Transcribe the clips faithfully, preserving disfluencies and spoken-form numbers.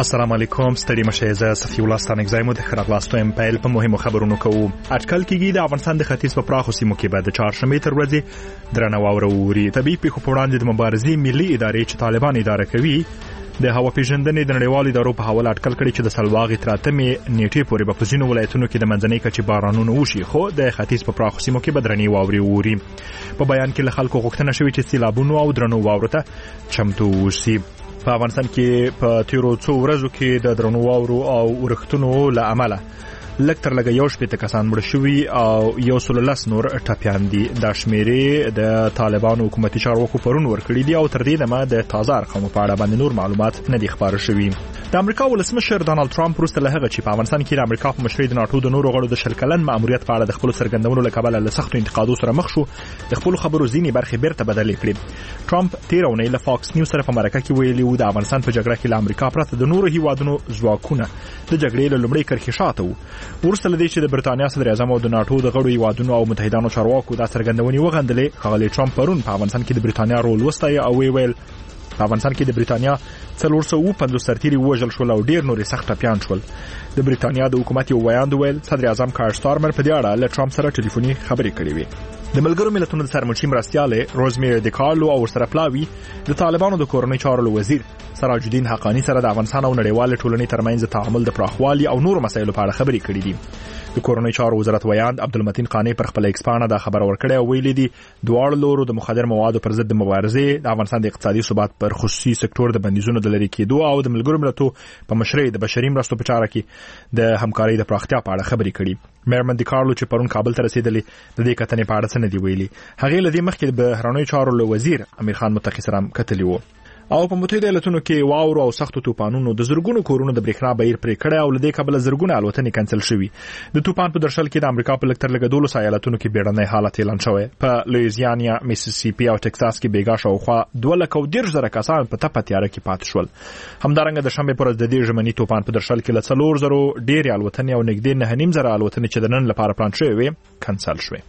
السلام علیکم ستړي مشه زه صفی الله ستانکزای مو د خبرلاستویم پیل په مهمو خبرونو کوو. اټکل کېږي د افغانستان د ختیځ په پراخو سیمو کې به د چهارشنبې تر ورځې درنه واوره ووري. طبیعي پیښو په وړاندې د مبارزې ملي ادارې چې طالبان اداره کوي د هوا پیژندنې د نړیوالو ادارو په حواله اټکل کړي چې د سلواغې تر اتمې نیټې پورې به په ځینو ولایتونو کې د منځنۍ کچې بارانونه وشي، خو د ختیځ په پراخو سیمو کې به درنې واورې ووري. په بیان کې له خلکو غوښتنه شوې چې سیلابونو او درنو واورو ته چمتو اوسي. په افغانستان کې په تیرو څو ورځو کې د درنو واورو او ورښتونو له امله لږ تر لږه یو شپېته کسان مړه شوي او یو سل لس نور ټپیان دي. دا شمیرې د طالبانو حکومتي چارواکو پرون ورکړي دي او تر دې دمه د تازه ارقامو په اړه باندې نور معلومات نه دي خبر شوي. د امریکا ولسمشر ډانلډ ټرمپ وروسته له هغه چې په افغانستان کې د امریکا په مشرۍ د ناټو د نورو غړو د شل کلن ماموریت په اړه د خپل څرګندونو له کبله له سختو انتقادو سره مخ شو، د خپل خبرو ځینې برخې بیرته بدلې کړې. ټرمپ تیر اونۍ له فاکس نیوز سره په مرکه کې ویلي و د افغانستان په جګړه کې له امریکا پرته د نورو هیوادونو ځواکونه د جګړې له لومړۍ کرښې شاته وو. ورسته له دې چې د برتانیا صدر اعظم او د ناټو د غړو هیوادونو او متحدانو چارواکو دا څرګندونې وغندلې، ښاغلی ټرمپ پرون په افغانستان کې د برتانیا رول وستایه او ویل په افغانستان کې د برتانیا څلور سوه پنځوس سرتیري وژل شول او ډیر نور سخت ټپیان شول. د برتانیا د حکومت یو ویاند ویل صدر اعظم کار سټارمر په دې اړه له ټرمپ سره ټلیفوني خبرې کړې وې. د ملګرو ملتونو د سرمنشي مرستیاله روزمیری د کارلو او ورسره پلاوی د طالبانو د کورنۍ چارو وزیر سراج الدین حقانی سره د افغانستان او نړیوال ټولنې ترمنځ تعامل د پراخوالي او نور مسایلو په اړه خبرې کړې دي. د کورنۍ چارو وزارت ویاند عبدالمتین قانی پر خپل ایکس پاڼه دا خبر ورکړی او ویلي دي دواړو لورو د مخدر موادو پر ضد د مبارزې، د افغانستان د اقتصادي ثبات پر خصوصي سکتور د بندیزونو د لرې کېدو او د ملګرو ملتونو په مشرۍ د بشري مرستو په چاره کې د همکارۍ د پراختیا په اړه خبرې کړي. میرمن دی کارلو چې پرون کابل ته رسیدلې د دې کتنې په اړه څه نه دی ویلي. هغې له دې مخکې د بهرنیو چارو له وزیر امیر خان متقي سره کتلي وو. او په متحده ایالاتونو کې واورو او سختو طوفانونو د زرګونو کورونو د برېښنا بهیر پرې کړی او له دې کبله زرګونه الوتنې کینسل شوي. د طوفان په درشل کې د امریکا په لږ تر لږه دولس ایالتونو کې بیړنی حالت اعلان شوی. په لویزیانا، میسیسیپي او ټکساس کې بیګا شاوخوا دوه لکه او دېرش زره کسان په تپه تیاره کې پاتې شول. همدارنګه د شنبې پر ورځ د دې ژمني طوفان په درشل کې له څلور زرو ډېرې الوتنې او نږدې نهه نیم زره الوتنې چې د نن لپاره پلان شوې وې کینسل شوې.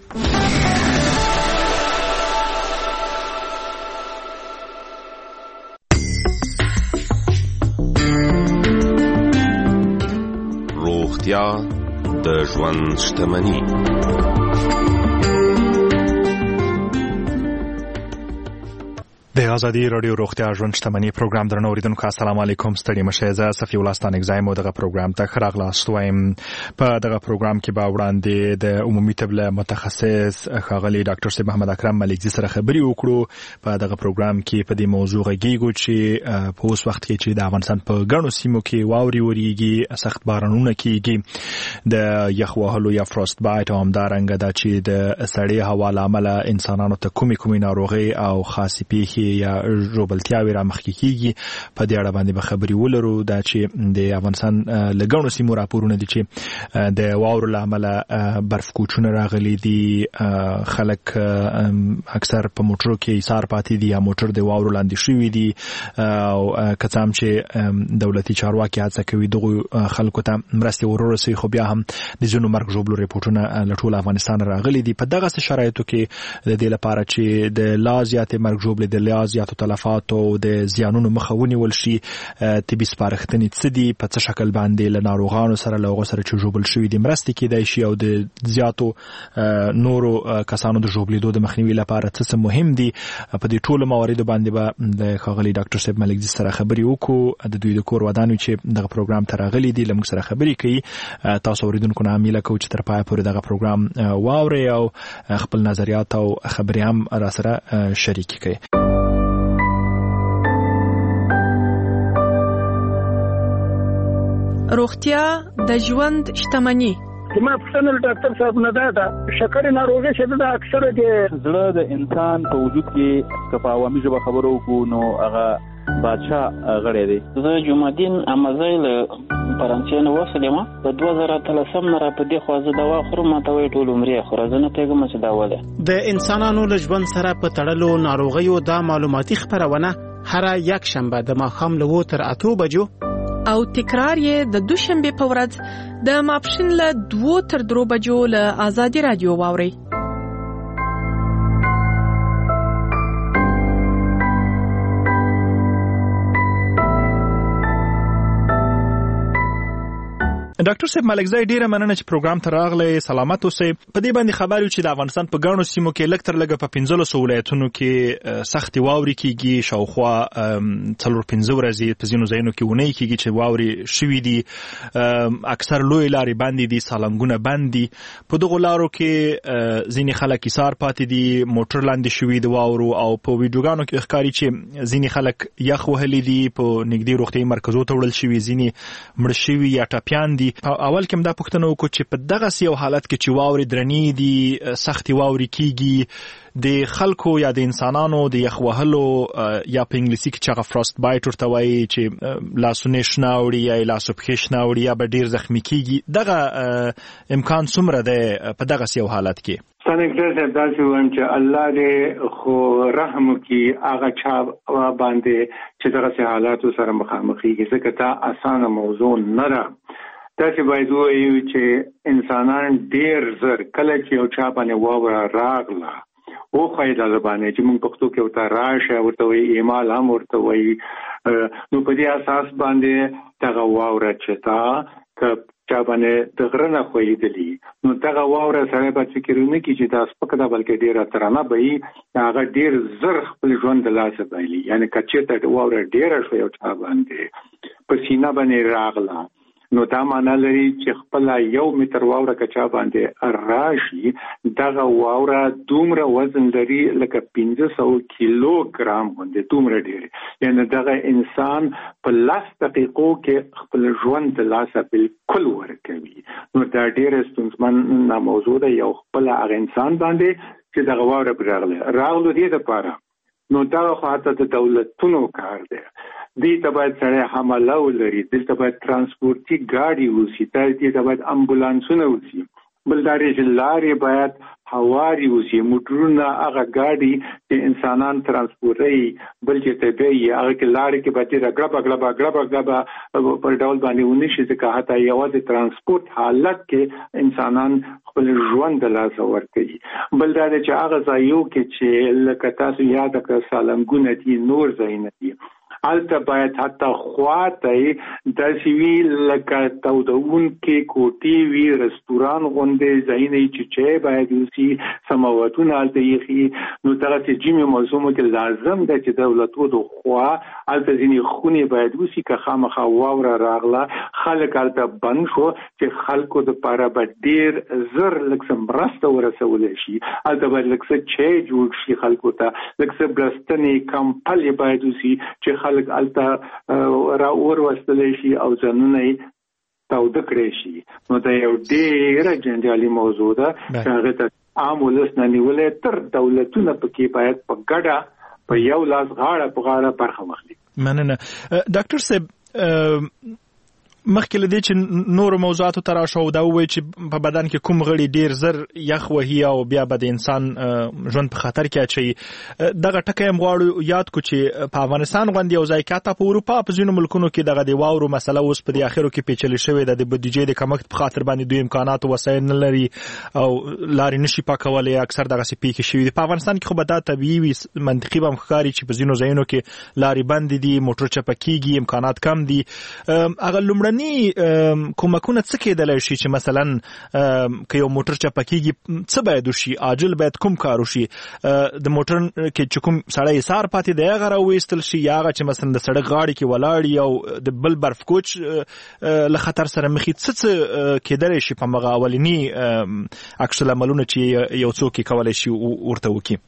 روغتیا د ژوند شتمني. د ازادي رادیو روغتیا ژوند شتمني پروګرام درنو اوریدونکو السلام علیکم ستړي مشه زه صفی الله ستانکزای مو دغه پروګرام ته ښه راغلاست وایم. په دغه پروګرام کې به وړاندې د عمومي طب له متخصص ښاغلي ډاکټر صاحب محمد اکرم ملکزي سره خبرې وکړو. په دغه پروګرام کې په دې موضوع غږیږو چې په اوس وخت کې چې د افغانستان په ګڼو سیمو کې واوري وریږي، سخت بارانونه کیږي، د یخ وهلو یا فروست بایټ او همدارنګه دا چې د سړې هوا له امله انسانانو ته کومې کومې ناروغۍ او خاصې پیښې یا ژوبلتیاوې رامخکې کیږي. په دې اړه باندې به خبرې ولرو. دا چې د افغانستان له ګڼو سیمو راپورونه دي چې د واورو له امله برف کوچونه راغلي دي، خلک اکثر په موټرو کې ایثار پاتې دي یا موټر د واورو لاندې شوي دي او که څه هم چې دولتي چارواکي هڅه کوي دغو خلکو ته مرستې ورورسوي، خو بیا هم د ځینو مرګ ژوبلو ریپورټونه له ټول افغانستان راغلي دي. په دغسې شرایطو کې د دې لپاره چې د لا زیاتې مرګ ژوبلې د لا زیاتو تلفاتو د زیانونو مخه ونیول شي، طبي سپارښتنې څه دي، په څه شکل باندې له ناروغانو سره له هغو سره چې ژوبل شوي دي مرستې کیدای شي او د زیاتو نورو کسانو د ژوبلېدو د مخنیوي لپاره څه څه مهم دي. په دې ټولو مواردو باندې به د ښاغلي ډاکټر صاحب ملکزي سره خبرې وکړو. د دوی د کور ودانو چې دغه پروګرام ته راغلي دي له موږ سره خبرې کوي. تاسو اوریدونکو نه هیله کوو چې تر پایه پورې دغه پروګرام واورئ او خپل نظریات او خبرې هم را سره شریک کړئ. روغتیا د ژوند شتمني. زما پوښتنه له ډاکټر صاحب نه ده د شکرې ناروغۍ چې ده اکثره د زړه د انسان په وجود کې که په عوامي ژبه خبرو وکړو نو هغه بادشاه غړی دی. زه جمعدین امزی له فرانسې نه وسلم په دوه زره اتلسم نه را په دې خوا زه دوا خورم، ماته وایي ټول عمرې خوره، زه نه پوهېږم چې دا ولې. د انسانانو له ژوند سره په تړلو ناروغیو دا معلوماتي خپرونه هره یک شنبه د ماښام له اووه تر اتو بجو او تکرار یې د دوشنبه په ورځ د ماپښین له دوه تر درو بجو له ازادي رادیو واوري. ډاکټر صاحب ملکزی ډیره مننه چې پروګرام ته راغلی. سلامت اوسئ. په دې باندې خبر یو چې د افغانستان په ګڼو سیمو کې لږ تر لږه په پنځلسو ولایتونو کې سختې واورې کیږي، شاوخوا څلور پنځه ورځې په ځینو ځایونو کې اونۍ کیږي چې واورې شوي دي. اکثر لوی لارې بندې دي، سالنګونه بند دي. په دغو لارو کې ځینې خلک ایثار پاتې دي، موټر لاندې شوي د واورو، او په ویډیوګانو کې ښکاري چې ځینې خلک یخ وهلي دي، په نږدې روغتیایي مرکزو ته وړل شوي، ځینې مړه شوي یا ټپیان دي. اول کې دا پوښتنه وکړو چې په دغه یو حالت کې چې واورې درنې دي، سختې واورې کیږي، د خلکو یا د انسانانو د یخ وهلو یا په انګلیسي کې چې هغه فروست بایټ ورته وایي چې لاسونه شنه اوړي یا لاسو پښې شنه اوړي یا به ډېر زخمي کیږي، دغه امکان څومره دی په دغه یو حالت کې؟ څنګه چې داسې وایم چې الله دې خو رحم وکړي هغه چا باندې چې دغه حالاتو سره مخامخ کیږي، ځکه دا اسانه موضوع نه ده. داسې باید ووایو چې انسانان ډېر زر کله چې یو چا باندې واوره راغله وښایي دا باندې چې موږ پښتو کې ورته راشه ورته وایي، ایمال هم ورته وایي، نو په دې اساس باندې دغه واوره چې تا که چا باندې د غره نه خوېدلي، نو دغه واوره سره به فکر نه کړي چې دا سپکه ده بلکې ډېره ترانه به وي، هغه ډېر زر خپل ژوند د لاسه بایلي. یعنې که چېرته واوره ډېره شوه یو چا باندې په سینه باندې راغله، نو دا معنا لري چې خپل یو متر واوره که چا باندې راشي، دغه واوره دومره وزن لري لکه پنځه سوه کیلو ګرام باندې، دومره ډېرې. یعنې دغه انسان په لس دقیقو کې خپل ژوند د لاسه بالکل ورکوي. نو دا ډېره ستونزمنه موضوع ده یو خپل هغه انسان باندې چې دغه واوره پرې راغله راغلو دې دپاره. نو دغه خو حتی د دولتونو کار دی، دې ته باید سړی حمله ولري، دې ته باید ترانسپورټي ګاډي وسي، دې ته باید امبولانسونه وسي، بل دا چې لارې باید هواري وسي، موټرونه هغه ګاډي چې انسانان ترانسپورټوي بل چې ته بیایي هغه کې لارې کې باید ډېره ګړبه ګړبه ګړبه ګړبه پر ډول باندې ونه شي، ځکه حتی یوازې ترانسپورټ حالت کې انسانان خپل ژوند د لاسه ورکوي. بل دا چې هغه ځایو کې چې لکه تاسو یاد کړه سالنګونه دي، نور ځایونه دي، هلته باید حتی خواته داسې وي لکه تودونکې کوټې وي، رستوران غوندې ځایونه چې چای باید وسي، سماوتونه هلته ایښي. نو دغسې جیمې موضوعو کې لازم ده چې دولتو د خوا هلته ځینې خونې باید وسي، که خامخا واوره راغله خلک هلته بند شو چې خلکو دپاره به ډېر زر لږ څه مرسته ورسولی شي، هلته باید لږ څه چای جوړ شي خلکو ته، لږ څه بړستنې کمپلې باید وسي چې خلک الته را اور وستلی شي او ځانونه یې تاوده کړی شي. نو دا یو ډېره جنجالي موضوع ده چې هغې ته عام ولس نه نیولی، تر دولتونه پکې باید په ګډه په یو لاس غاړه په غاړه برخه واخلي. مننه. ډاکټر صاحب مخکې له دې چې نورو موضوعاتو ته راشو، دا ووایي چې په بدن کې کوم غړي ډېر زر یخ وهي او بیا به د انسان ژوند په خطر کې اچوي. دغه ټکی هم غواړو یاد کړو چې په افغانستان غوندې یو ځای کې حتی په اروپا په ځینو ملکونو کې دغه د واورو مسله اوس په دې اخرو کې پیچلې شوې ده، د بودیجې د کمښت په خاطر باندې دوی امکانات او وسایل نه لري او لارې نشي پاکولی، اکثر دغسې پیښې شوي دي. په افغانستان کې خو به دا طبیعي وي، منطقي به هم ښکاري چې په ځینو ځایونو کې لارې بندې دي، موټر چپه کېږي، امکانات کم دي. هغه لومړني کومکونه څه کېدلی شي چې مثلا که یو موټر چپه کېږي څه باید وشي؟ عاجل باید کوم کار وشي؟ د موټر کې چې کوم سړی ایثار پاتې دی هغه راویستل شي، یا هغه چې مثلا د سړک غاړې کې ولاړ او د بل برف کوچ له خطر سره مخ څه څه کېدلی شي په هغه اولني عکس العملونه چې یو څوک یې کولی شي ورته وکړي؟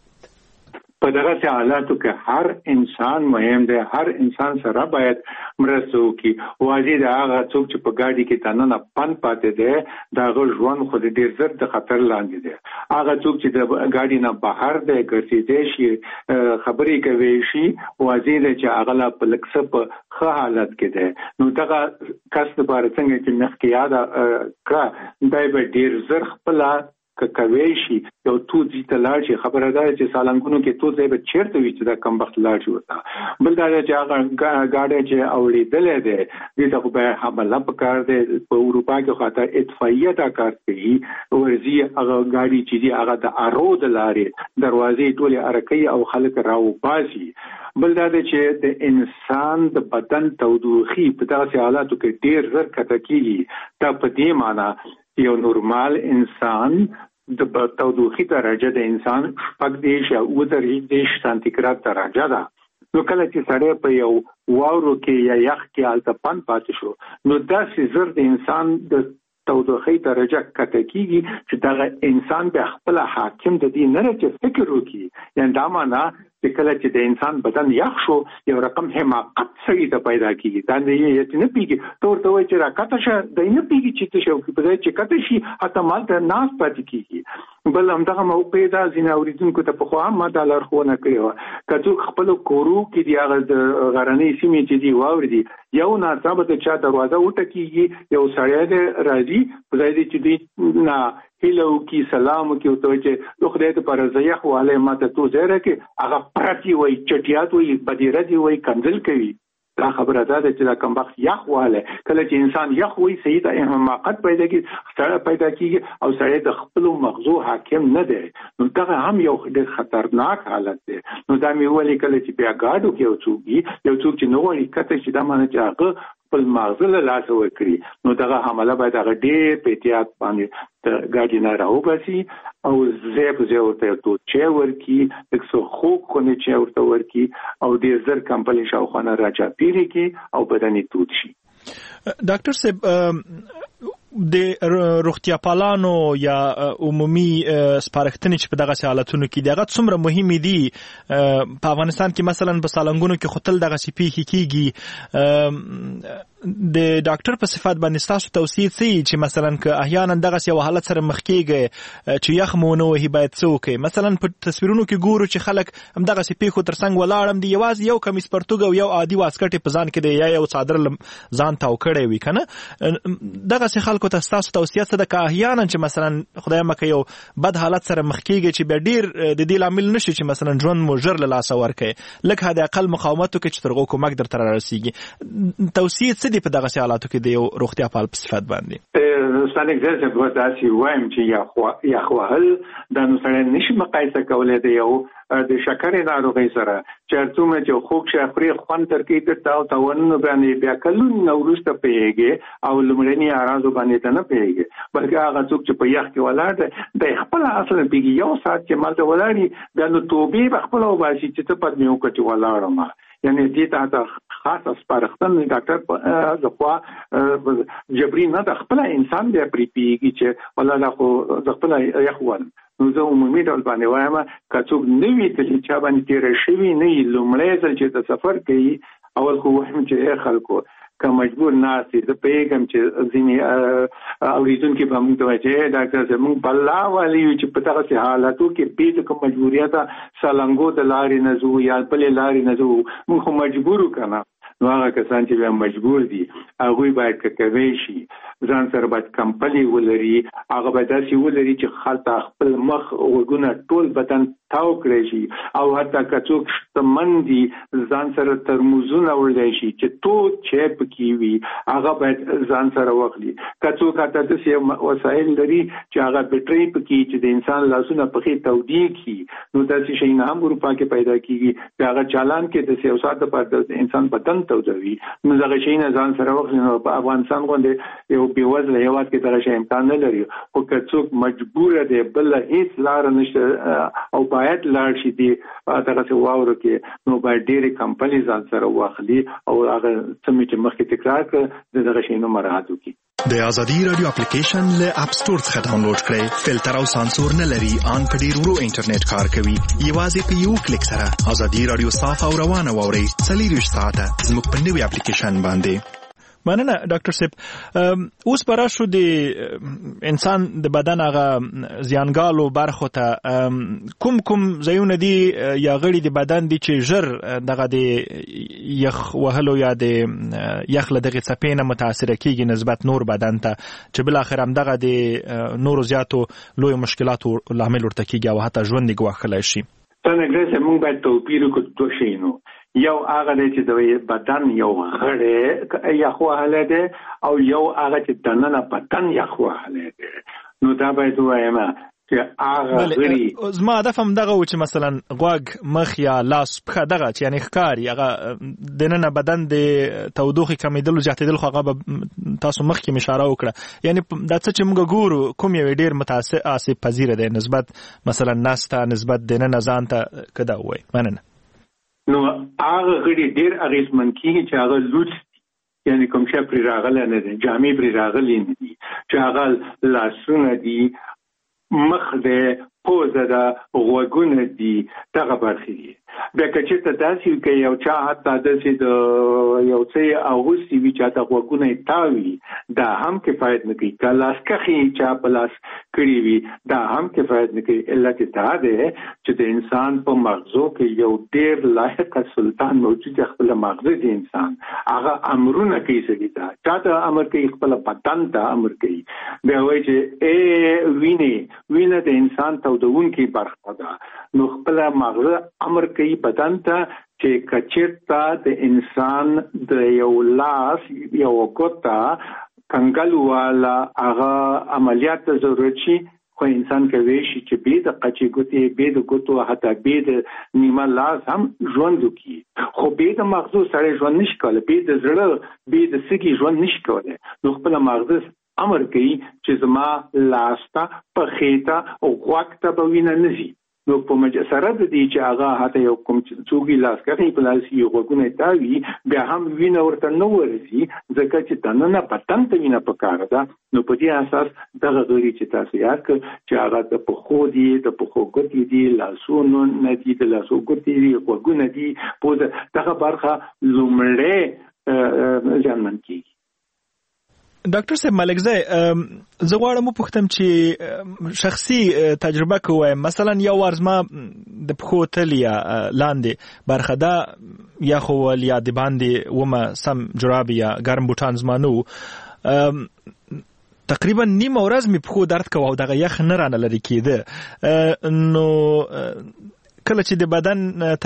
په دغسې حالاتو کې هر انسان مهم دی، هر انسان سره باید مرسته وکړي. واضح د هغه څوک چې په ګاډي کې دننه پند پاتې دی د هغه ژوند خو د ډېر زر د خطر لاندې دی. هغه څوک چې د ګاډي نه بهر دی ګرځېدی شي، خبرې کوي شي، واضح دی چې هغه لا په لږ څه په ښه حالت کې دی. نو دغه کس دپاره څنګه چې مخکې یاده کړه دی به ډېر زر خپله کوي شي یو تو دي تلاړ شي خبره ده چې سالنګونو کې تو ځای به چیرته وي چې دا کم وخت لاړ شي وتا بل دا چې هغه گاډي چې اورېدلې ده دې ته په حمله پکار ده په اروپا کې خاطر اطفائیه دا کار کوي ورزي هغه گاډي چې دی هغه د ارو د لارې دروازې ټوله ارکې او خلک راو باسي بل دا چې د انسان د بدن تودوخي په داسې حالاتو کې ډیر زر کته کیږي دا په دې معنی یو نورمال انسان د تودوخي درجه د انسان شپږ دیش او درې دیش سانتیګراد درجه ده نو کله چې سړی په یو واورو کې یا یخ کې التپن پاتې شو نو دا چې زر د انسان د تودوخي درجه کته کیږي چې دا انسان به خپل حاکم د دې نه چې فکر وکړي یعنی دا معنی چې کله چې د انسان بدن یخ شو یو رقم حماقت سړي ته پیدا کیږي دا نه یې نه پیږي تور ته وایي چې راکته شه د نه پیږي چې څه شو په دې چې کته شي اته مال ته ناس پاتې کیږي بل همدغه موقع دا ځینې اوریدونکو ته په خوا ما د لارښوونه کړې وه که خپل کورو کې دی هغه د غرنۍ سیمې چې دی واوري دي یو ناڅاپه د چا دروازه وټکیږي یو سړی دی راځي په ځای دی چې دی نه هیلو کی سلام کی او ته چې د خدای ته پر زیخ واله ماته تو زره کې هغه پرتی وای چټیات وای بدیره دی وای کنزل کوي دا خبره ده چې دا کم وخت یخ واله کله چې انسان یخ وای صحیح ته حماقت پیدا کیږي ستړی پیدا کیږي او سړی د خپل مغزو حاکم نه دی نو دا هم یو ډېر خطرناک حالت دی نو دا مې ولې کله چې بیا گاډو کې یو څوک یو څوک چې نو وایي کته چې دا معنی چې هغه خپل مغز له لاس ورکړي نو دغه حمله باید هغه ډېر په احتیاط باندې د گاډي نه راوباسي او زیب زیب ورته تو چې ورکی دغه خو کنه چې ورته ورکی او د زر کمپنی شاوخانه راچا پیری کې او بدني تود شي ډاکټر صاحب د روغتیا پالانو یا عمومي سپارښتنې چې په دغه حالتونو کې دغه څومره مهمه دي په افغانستان کې مثلا په سالنګونو کې خپل دغه سپی کیږي د ډاکټر په صفات باندې تاسو توصیه سي چې مثلا که احیانا دغه یو حالت سره مخ کیږي چې یخ مونږ وهي باید څوک مثلا په تصویرونو کې ګورو چې خلک هم دغه سپی خو ترڅنګ ولاړم دی یوازې یو کمیس پرتګ او یو عادي واسکټ په ځان کې دی یا یو صادر ځان تاو کړی وي کنه دغه څه خلکو ته تاسو توصیه څه ده که احیانا چې مثلا خدای مکه یو بد حالت سره مخ کیږي چې به ډیر د دې لامل نشي چې مثلا ژوند مو ژر له لاس ورکړي لکه د اقل مقاومت کې چې ترغو کومک در تر رسیږي توصیه څه دی په دغه حالاتو کې د یو روغتیا پال په صفت باندې ستانه ځکه په داسې وایم چې یا خو یا خو هل د نو سره نشي مقایسه کولای دی یو د شکرې ناروغي سره چې څومره چې خوک شخري خوان ترکې ته تاو تاون باندې بیا کلون نورسته پیږي او لمړنی ارازو باندې ته نه پیږي بلکې هغه څوک چې په یخ کې ولاړ د خپل اصل پیږي یو سات چې مالته ولاړی بیا نو توبې خپل او باسي چې ته پد میو کټي ولاړم یعنی دې ته خاص سپارښتنه ډاکټر زخوا جبري نه د خپل انسان بیا پری پیږي چې ولاله خو خپل یخ ول نو زه عمومي ډول باندې وایم که څوک نوی چې چا باندې تیر شوی نه لومړی ځل چې د سفر کوي اول خو وایم چې خلکو که مجبور ناسي زه پیغام چې ځینې اوریدونکو په موږ ته چې ډاکټر صاحب موږ بلا والی چې په دغه حالاتو کې به کوم مجبوریت سالنګو د لارې نه زو یا بل لارې نه زو موږ خو مجبور وکړو نو هغه کسان چې بیا مجبور دي هغه باید کوي شي ځان سره باید کمپلي ولري هغه باید داسې ولري چې خلک خپل مخ وګونه ټول بدن تاو کړی شي او حتی که څوک شتمن دي ځان سره ترموزونه وړی شي چې تو چې پکې وي هغه باید ځان سره واخلي که څوک حتی داسې وسایل لري چې هغه بیټرۍ پکې چې د انسان لاسونه پکې تودي کی نو داسې شي نه هم اروپا کې پیدا کیږي هغه چالان کې د سیاست په د انسان بدن تودوي نو هغه شي نه ځان سره واخلي نو په افغانستان باندې یو بیوزله هیواد کې دغه شی امکان نه لري خو که څوک مجبور دی بل هیڅ لار نشته او باید لاړ شي دی دغه څه واورو کې نو باید ډېرې کمپنۍ ځان سره واخلي او هغه څه چې مخکې تکرار کړ دغه شی نو مراعات وکړي د ازادي رادیو اپلیکیشن له اپ سټور څخه ډاونلوډ کړئ فلټر او سانسور نه لري ان په ډیر ورو انټرنیټ کار کوي یوازې په یو کلیک سره ازادي رادیو صاف او روانه ووري څلور ساعته زموږ په نوې اپلیکیشن باندې مننه ډاکټر صاحب. اوس برا شو د انسان د بدن هغه زیانګالو برخو ته کوم کوم ځایونه دي یا غړي د بدن دي چې ژر دغه د یخ وهلو یا د یخ له دغه څپې نه متاثر کیږي نسبت نور بدن ته چې بل اخر هم دغه د نورو زیاتو لوی مشکلاتو لامل ورته کیږي او حتی ژوند ګواښلی شي. څنګه چې موږ باید توپیر وکړو دوه شیانو. یو هغه دی چې د بدن یو غړی یخ وهلی دی او یو هغه چې دننه بدن یخ وهلی دی. نو دا باید ووایم چې هغه غړي زما هدف هم دغه و چې مثلا غوږ مخ یا لاس پښه دغه چې یعنې ښکاري هغه دننه بدن د تودوخې کمېدلو زیاتېدل خو هغه به تاسو مخکې م اشاره وکړه. یعنې دا څه چې موږ ګورو کوم یو ډېر متاثر آسیب پذیره دی نسبت مثلا نس ته نسبت دننه ځان ته که دا ووایي. مننه. نو هغه غړي ډېر اغېزمن کېږي چې هغه لوڅ دي، یعنې کوم شی پرې راغلی نه دی، جامې پرې راغلي نه دي، چې هغه لاسونه دي، مخ دی، پوزه ده، غوږونه دي، دغه برخې دي. بیا که چېرته داسې وي که یو چا حتی داسې د یو څه یې اغوستي وي چې حتی غوږونه یې تاوي، دا هم کفایت نه کوي. که لاسکښې یې چا په لاس کړي وي دا هم کفایت نه کوي. علت یې دا دی چې د انسان په مغزو کې یو ډېر لایقه سلطان موجود دی، خپله مغزه دی انسان، هغه امرونه کوي سړي ته، چا ته امر کوي؟ خپله بدن ته امر کوي. بیا وایي چې ای وینې وینه د انسان تودونکې برخه ده. نو خپله مغزه امر کوي بدن ته چې کچېرته د انسان د یو لاس یو ګوته کنګل والا هغه عملیات ته ضرورت شي، خو انسان کولی شي چې بې د قچې ګوتې، بې د ګوتو، حتی بې د نیمه لاس هم ژوند وکړي. خو بې د مغزو سړی ژوند نشي کولی، بې د زړه، بې د سږي ژوند نشي کولی. نو خپله مغزه امر کوي چې زما لاس ته، پښې ته او غوږ ته به وینه نه ځي. نو په مجسره د دې چې هغه حتی یو کوم څوک یې لاسکښې په لاس یې غوږونه یې تاوي، بیا هم وینه ورته نه ورځي، ځکه چې دننه بدن ته وینه پکار ده. نو په دې اساس دغه غړي چې تاسو یاد کړ چې هغه د پښو دي، د پښو ګوتې دي، لاسونو نه دي، د لاسو ګوتې دي، غوږونه دي، پوزه، دغه برخه لومړی زیانمن کېږي. ډاکټر صاحب ملکزی، زه غواړم وپوښتم چې شخصي تجربه که ووایم، مثلا یو وار زما د پښو تل یا لاندې برخه دا یخ وول یا د باندې ومه سم جراب یا ګرم بوټان زما نه و، تقریبا نیمه ورځ مې پښو درد کوه او دغه یخ نه رانه لرې کېده. نو کله چې د بدن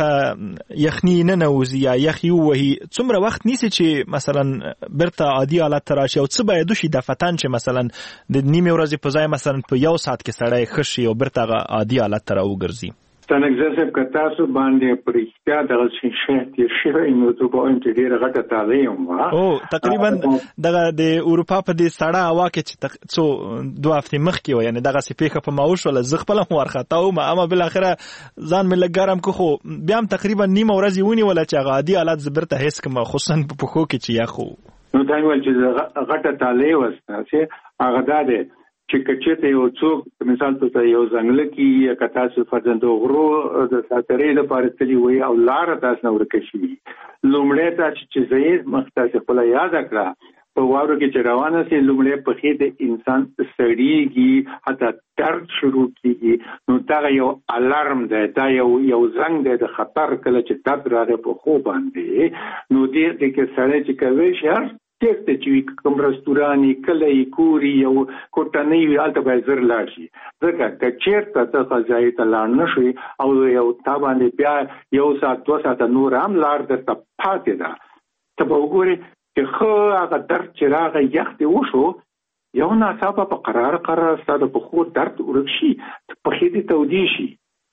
ته یخني نه نوځي یا یخ یې ووهي، څومره وخت نیسي چې مثلا بیرته عادي حالت ته راشي، او څه باید وشي دفتن چې مثلا د نیمې ورځې په ځای مثلا په یو ساعت کې سړی ښه شي او بیرته هغه عادي حالت ته راوګرځي؟ ستنګزه صاحب که تاسو باندې په رښتیا دغه شی تېر شوی نو زه به وایم چې ډېره غټه تازه یم. او تقریبا دغه د اروپا په دې سړه هوا کې چې څو دوه هفتې مخکې وه، یعنې دغسې پېښه په ما وشوله، زه خپله هم وارخطا وم، اما بالاخره ځان مې لږ ګرم کړو، خو بیا هم تقریبا نیمه ورځ یې ونیوله چې هغه عادي حالت زه بیرته حس کړم، خصوصا په پښو کې چې یخ و. نو دا یې ویل چې غټه تاله یې وسته، هغه دا دی چې کچته یو څوک مثال ته یو ځنګل کې یا کتا څو فرزند غرو د ساترې لپاره تلی وي او لار تاسو نور کې شي، لومړی تاسو چې زید مختص خپل یاد کړه په وارو کې چې روانه سي، لومړی په خې د انسان سړیږي، حتی درد شروع کیږي. نو دا یو الارم دی، دا یو یو زنګ دی د خطر، کله چې درد راغی په خو باندې. نو دې دې کې سړی چې کوي شهر تېرته چې کوم رستوراني کلی کوري یو کوټنۍ وي هلته باید زر لاړ شي، ځکه که چېرته ته ځای ته لاړ نه شي او یو تا باندې بیا یو ساعت دوه ساعته نور هم لار درته پاتې ده، ته به وګورې چې ښه هغه درد چې راغی یخ دې وشو، یو ناڅاپه په قرار قرار ستا د پښو درد ورک شي، پښې دې تودې شي.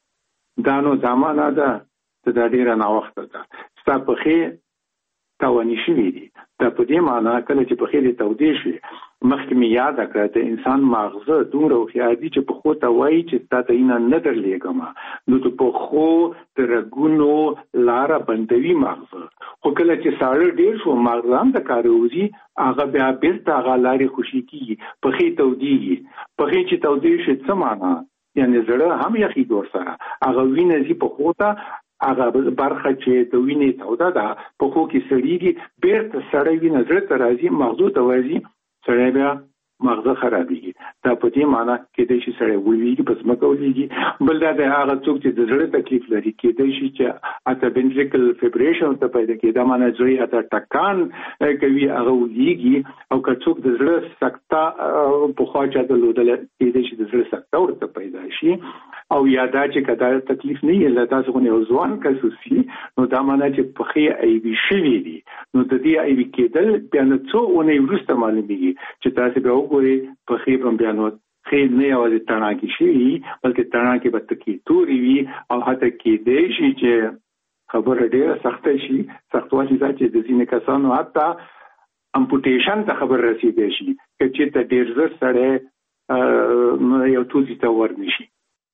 دا نو دا معنا ده چې دا ډېره ناوخته ده، ستا پښې تاواني شوي دي. دا په دې معنا کله چې پښې دې تودې شي، مخکې مې یاده کړه د انسان ماغزه دومره هوښیار دي چې پښو ته وایي چې تا ته اینه نه درلېږم، نو د پښو د رګونو لاره بندوي ماغزه. خو کله چې ساړه ډېر شو ماغزه هم د کاره وځي، هغه بیا بېرته هغه لارې خوشي کېږي، پښې تودېږي. پښې چې تودې شي څه معنا؟ یعنې زړه هم یخېږي ورسره، هغه وینه ځي پښو ته، هغه برخه چې د وینې توده ده په خو کې سړیږي بیرته سړی وینې زړه ته راځي مغزو ته ورځي سړی بیا مغزه خرابېږي. دا په دې معنی کېدای شي سړی ولویږي په ځمکه ولویږي. بل دا د هغه څوک چې د زړه تکلیف لري کېدای شي چې اته ventricular fibrillation ته پیدا کېږي. دا معنی زړه اته ټکان کوي هغه ولویږي او که څوک د زړه سکته په خوا چا درلودل کېدای شي د زړه سکته ورته پیدا شي. او یادا چې کدا تکلیف نه یې لته تاسو غو نه ځوان کسوسی نو دا معنی چې په خې ای بي شوی دي نو د دې ای بي کېدل بیا نه څو اونۍ وروسته معلومیږي چې تاسو به وګورئ په خې په بیا نو خې نه یوازې تڼاکې شي بلکې تڼاکې به تکي توري وي او حتی کېدای شي چې خبره ډیره سخته شي سختوالی دا چې د ځینې کسانو حتی امپوټیشن ته خبر رسیدای شي چې ته ډیر زر سره یو توزی ته ورنشي.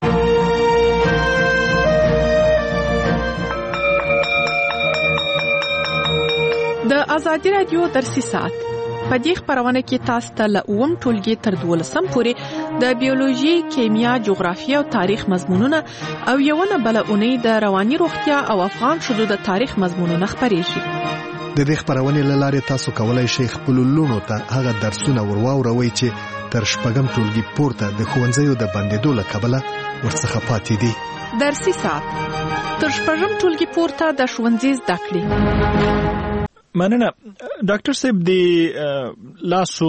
د ازادي رادیو درسي ساعت په دې خبرونه کې تاسو ته له اووم ټولګي تر دولسم پورې د بیولوژي، کیمیا، جغرافیه او تاریخ مضمونونه او یوونه بل اونۍ د رواني روغتیا او افغان شذو د تاریخ مضمونونه خبرېږي. د دې خبرونه لاره تاسو کولای شئ خپل لونو ته هغه درسونه ورواوروي چې تر شپږم ټولګي پورته د ښوونځیو د بندیدو له کبله ورڅخه پاتې دي. درسي ساعت تر شپږم ټولګي پورته د ښوونځي زده کړې. مننه ډاکټر صاحب. د لاسو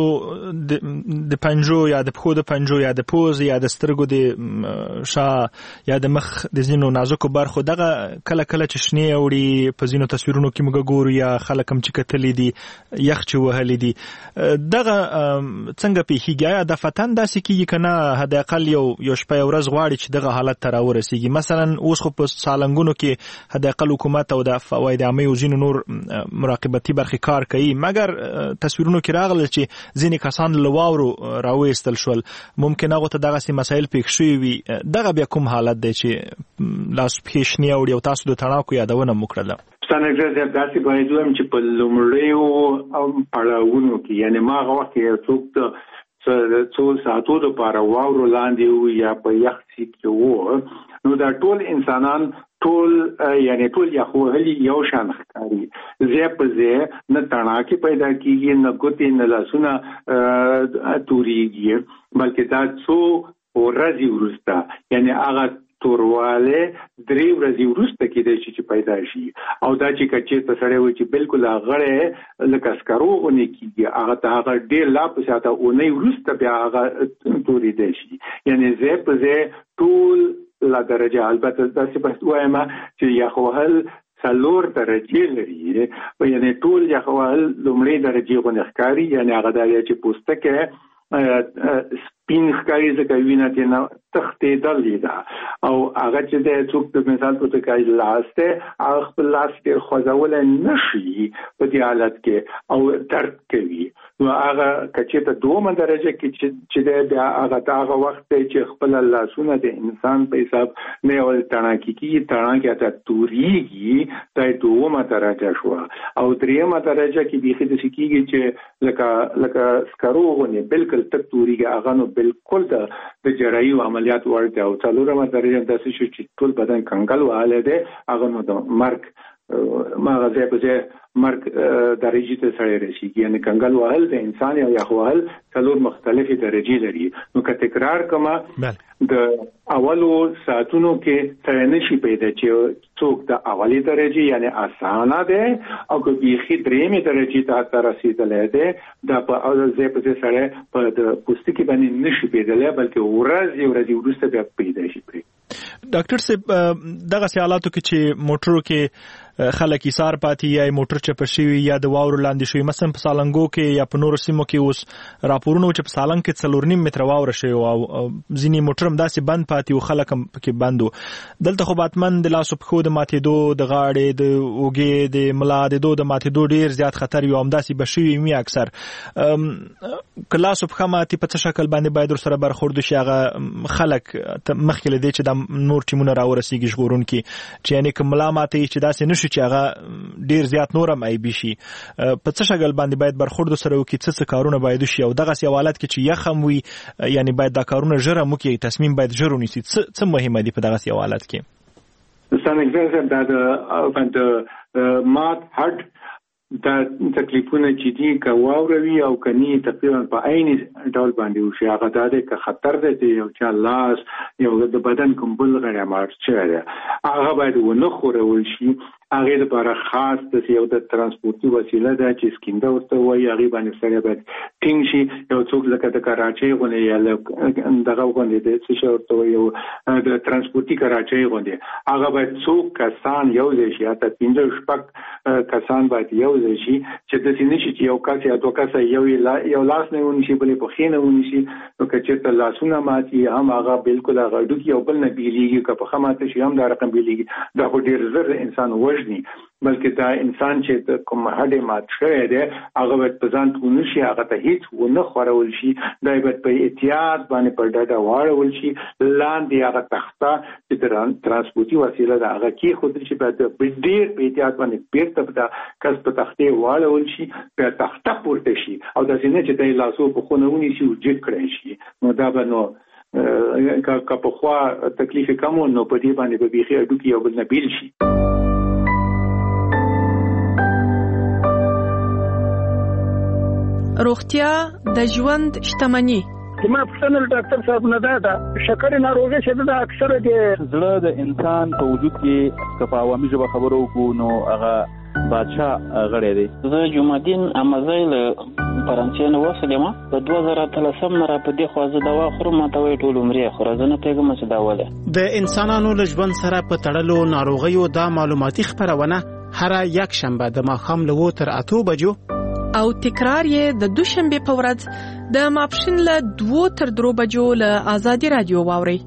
د پنجو یا د پښو د پنجو یا د پوز یا د سترګو د شا یا د مخ د ځینو نازکو برخو دغه کله کله چې شنې اوړي په ځینو تصویرونو کې موږ ګورو یا خلک هم چې کتلې دي یخ چې وهلې دي دغه څنګه پیښیږي؟ یا د فتن داسې کېږي که نه حد اقل یو یو شپه یو ورځ غواړي چې دغه حالت ته راورسېږي؟ مثلا اوس خو په سالنګونو کې حد اقل حکومت او د فواید عامه او ځینو نور مراقبه تی برخي کار کوي مګر تصویرونو کې راغله چې ځینې کسان له واورو راوېستل شول. ممکن هغه ته دغه سي مسایل پیښ شوي وي. دغه بیا کوم حالت دی چې لاس پښې شنې اوړي او تاسو د تڼاکو یادونه مو کړله؟ څنګه داسې باید وایم چې په لومړیو پړاوونو کې یعنی ما هغه وخت یو څوک څو ساعتو لپاره واورو لاندې وو یا په یخ کې وو نو دا ټول انسانان ټول یعنی ټول یخو هلي یو شان ښکاري. زه په زه نه تڼاکې پیدا کیږي نه ګوتې نه لاسونه توريږي بلکې دا څو ورځې وروسته یعنی هغه تورواله درې ورځې وروسته کېدای شي چې پیدا شي او دا چې کچې ته سره وي چې بالکل هغه لکه سکرو غونې کیږي هغه ته هغه ډېر لا په ساته اونۍ وروسته بیا هغه توري دی شي. یعنی زه په زه ټول لا درجه البته داسې پښتو وایم چې یخوهل څلور درجې لري یعنی ټول یخوهل لومړی درجه غو ښکاری یعنی هغه د چې پوستکه سپین ښکاری ځکه وینه ته نه تختېدل ده او هغه چې د څوک په مثال په تکای لاسته هغه خپل لاس کې خوځول نه شي په دې حالت کې او درد کوي. نو هغه کچې ته دومره درجه کې چې د هغه هغه وخت چې خپل لاسونه د انسان په حساب نه ول تڼاکې کی تڼاکې ته توريږي د دومره درجه شو او دریمه درجه کې بيخي د سکیږي چې لکه لکه سکروغونه بالکل تک توريږي هغه نو بالکل د د جراحي عملیات ورته او څلورمه درجه د څه شي چې ټول بدن کنګل واله ده هغه نو د مرګ ما غزه په مرګ درجه ته سره رسیږي یعنی کنګل وهل د انسان او یخوهل څلور مختلفې درجې لري. نو که تکرار کما د اولو ساعتونو کې سره نشي پیدا چې څوک د اولی درجه یعنی اسانه ده او که بيخي درېمې درجه ته رسیدلې ده د په اول ځای په سره په د پوستکي باندې نشي پیداله بلکې ورځ ورځ ورسته بیا پیدا شي. ډاکټر صاحب دغه حالاتو کې چې موټرو کې خلک ایثار پاتې یا موټر چپ شوی یا د واورو لاندې شوی مثلا په سالنګو کې یا په نورو سیمو کې اوس راپورونه چې په سالنګ کې څلور نیم متر واوره شوی او ځینې موټر هم داسې بند پاتې او خلک هم پکې بندو. دلته خو باتمن د لاسو پښو د ماتېدو د غاړې د اوږې د ملا د دو د ماتېدو ډیر زیات خطر یو هم داسې بشوي می اکثر کلاسو په ماتې په څه شکل باندې باید سره برخورد شي هغه خلک مخکې لدی چې د نور ټیمونه راورسیږي ژغورون کې چې یعنی کومه ماتې چې داسې نشي چې هغه ډیر زیات نورم ای بي شي په څه شکل باندې باید برخورد سره وکړي څه کارونه باید شي او دغه سوالات کې چې یخم وي یعنی باید دا کارونه ژر مو کې تصمیم باید ژر ونیسي څه مهمه دي په دغه سوالات کې؟ څنګه دا د مات هډ دا تکلیفونه چې دي که واوروي او کني تقریبا په عین ډول باندې وشي هغه دا دی که خطر دی چې یو چا لاس یو د بدن کوم بل غړی مات شوی دی هغه باید ونه خورول شي. هغه لپاره خاص د یو د ترانسپورتي وسیله ده چې سکینده ورته وایي هغه باندې سره باید ټینګ شي. یو څوک لکه د کراچۍ غونډې یا دغه غونډې د څه شي ورته وایي یو د ترانسپورتي کراچۍ غونډې هغه باید څوک کسان یو ځای شي حتی پنځه شپږ کسان باید یو ځای شي چې داسې نه شي چې یو کس یا دوه کسه یو یو لاس نه ونیسي بلې پښې نه ونیسي نو که چېرته لاسونه ماتي هم هغه بالکل هغه ډوکي یو بل نه بیلیږي که پښه ماته شي هم دا رقم بیلیږي. دا خو ډېر زر انسان وژني بلکې دا انسان چې د کوم هډې مات شوی دی هغه باید په ځان ونه شي هغه ته هیڅ ونه خورول شي. دا باید په احتیاط باندې په ډډه واړول شي لاندې هغه تخته چې د ترانسپورتي وسیله ده هغه کېښودل شي باید ډېر په احتیاط باندې بیرته په دا کس په تختې واړول شي بیا تخته پورته شي او داسې نه چې د لاسو په خونه ونیسي او جګ کړی شي. نو دا به نو که پخوا تکلیف کم و نو په دې باندې به بیخي هډوکي یو بل نه بیل شي. روغتیا د ژوند شتمني. زما پښتنه ډاکټر صاحب نه ده دا شکر ناروغي چې دا اکثره د زړه د انسان په وجود کې که په عوامي ژبه خبرو وکړو نو هغه بادشاه غړی دی. زه جمعدین امزی له فرانسې نه وسلم په دوه زره اتلسم نه را په دې خوا زه دوا خورم ماته وایي ټول عمرې خوره زه نه پوهېږم چې دا ولې. د انسانانو له ژوند سره په تړلو ناروغیو دا معلوماتي خپرونه هره یک شنبه د ماښام له اووه تر اتو بجو او تکرار یې د دوشنبه په ورځ د ماپښین له دوه تر درو بجو له آزادي رادیو واوري.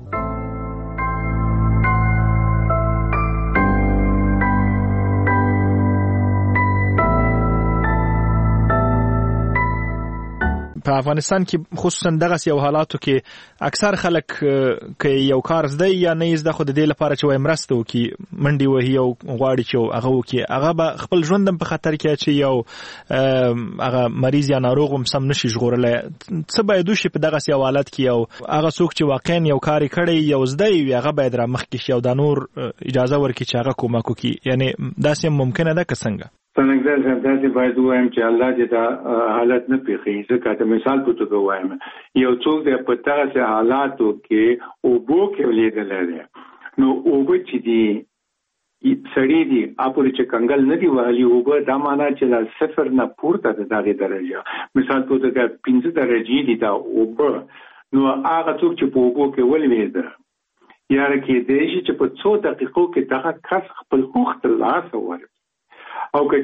په افغانستان کې خصوصا دغه یو حالاتو کې اکثر خلک کې یو کار زده یا نه زده خو د دې لپاره چې وای مرسته وکي منډي وهي او غواړي چې هغه وکي هغه به خپل ژوند په خطر کې چې یو هغه مریض یا ناروغ هم سم نشي ژغورلای. څه باید وشي په دغه یو حالت کې یو هغه څوک چې واقعا یو کار کړی یو زده وي هغه باید را مخ کې شي او د نور اجازه ورکړي چې هغه کومک وکي یعنی دا سم ممکنه ده که څنګه؟ څنګه زموږ د باید وایم چې الله دې دا حالت نه پیښي. ځکه د مثال په توګه وایم یو څوک د په دغه حالاتو کې او بو کې ولیدل لري نو او به چې دی سړی دی اپورې چې کنګل نه دی وهلي او به دا معنا چې لا صفر نه پورته د دغه درجه مثال په توګه پنځه درجې دي دا او به نو هغه څوک چې په اوبو کې ولوېده یاره کې دی چې په څو دقیقو کې دغه کس خپل وخت لاس ورکړي او که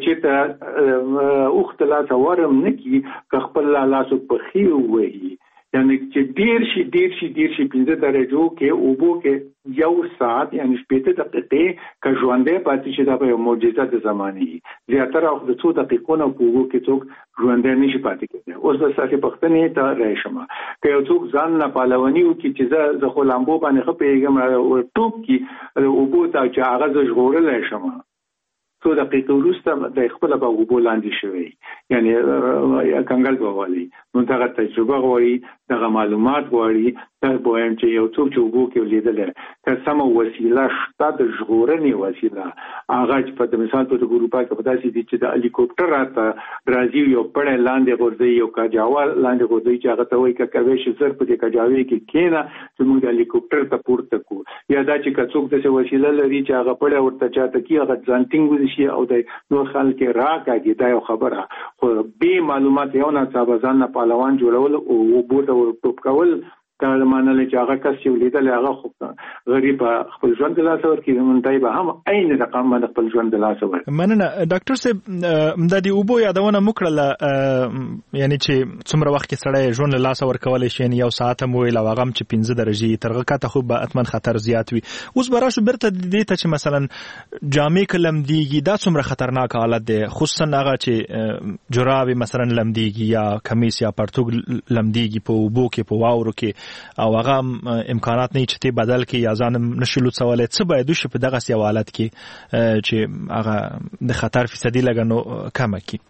چې اوخت لاس ورم نه کی که خپل لاس په خي وهي یعنی چې ډیر شي ډیر شي ډیر شي پنځه درجو کې اوبو کې یو ساعت یعنی شپږ دقیقې که ژوندې پاتې شي دا به یو معجزه د زمانه زیاتره وخت د څو دقیقو نه په اوبو کې څوک ژوندې نشي پاتې کېدای. اوس د ساسي پښتنې ته راشم که یو څوک ځان نه پالونی وکړي چې زه زه خو لامبو باندې خپېږم او ټوپ کې اوبو ته چې هغه زه ژغورلی شم څو دقیقې وروسته د خپل په اوبو لاندې شوی یعنی کنګل بوالي نو دا تجربه غواړي دا معلومات غواړي دا باید چې یو څوک چې اوبو کې ولیدل که سم وسیله شته د ژغورنې وسیله هغه په د مثال په ګروپا کې په داسې دي چې د هلیکوپټر راته راځي یو پړې لاندې غورځي یو کاجاوا لاندې غورځي چې هغه ته وایي کوي چې زر په دې کاجاوي کې کېنه چې موږ د هلیکوپټر ته پورته کو یا دا چې څوک د وسیله لري چې هغه پړې ورته چاته کی هغه ځان ټینګ شي او د نور خلک راکاږي دا یو خبره خو به معلومات یو نه صاحب ځان نه پهلوان جوړول او بوته ټوپ کول دا معنی چې هغه کس چې ولیدل هغه خو غریب خپل ژوند د لاس ورکړي مونږ به هم عین رقم باندې خپل ژوند د لاس ورکړي. مننه ډاکټر صاحب د دې اوبو یادونه مکړه یعنی چې څومره وخت کې سړی ژوند له لاس ورکول شي یو ساعت مو ویل هغه چې پنځه درجې ترغه کاته خو به اتمن خطر زیات وي. اوس براشو برته دې ته چې مثلا جامې کلم دیږي دا څومره خطرناک حالت دی خصوصا هغه چې جرابې مثلا لمدیږي یا کمیس یا پرتوګ لمدیږي په اوبو کې په واورو کې او هغه امکانات نه چې ته بدل کې یا ځان نشلو څولې څه باید وشي په دغه سیاو حالت کې چې هغه د خطر فیصدي لګنو کم کی.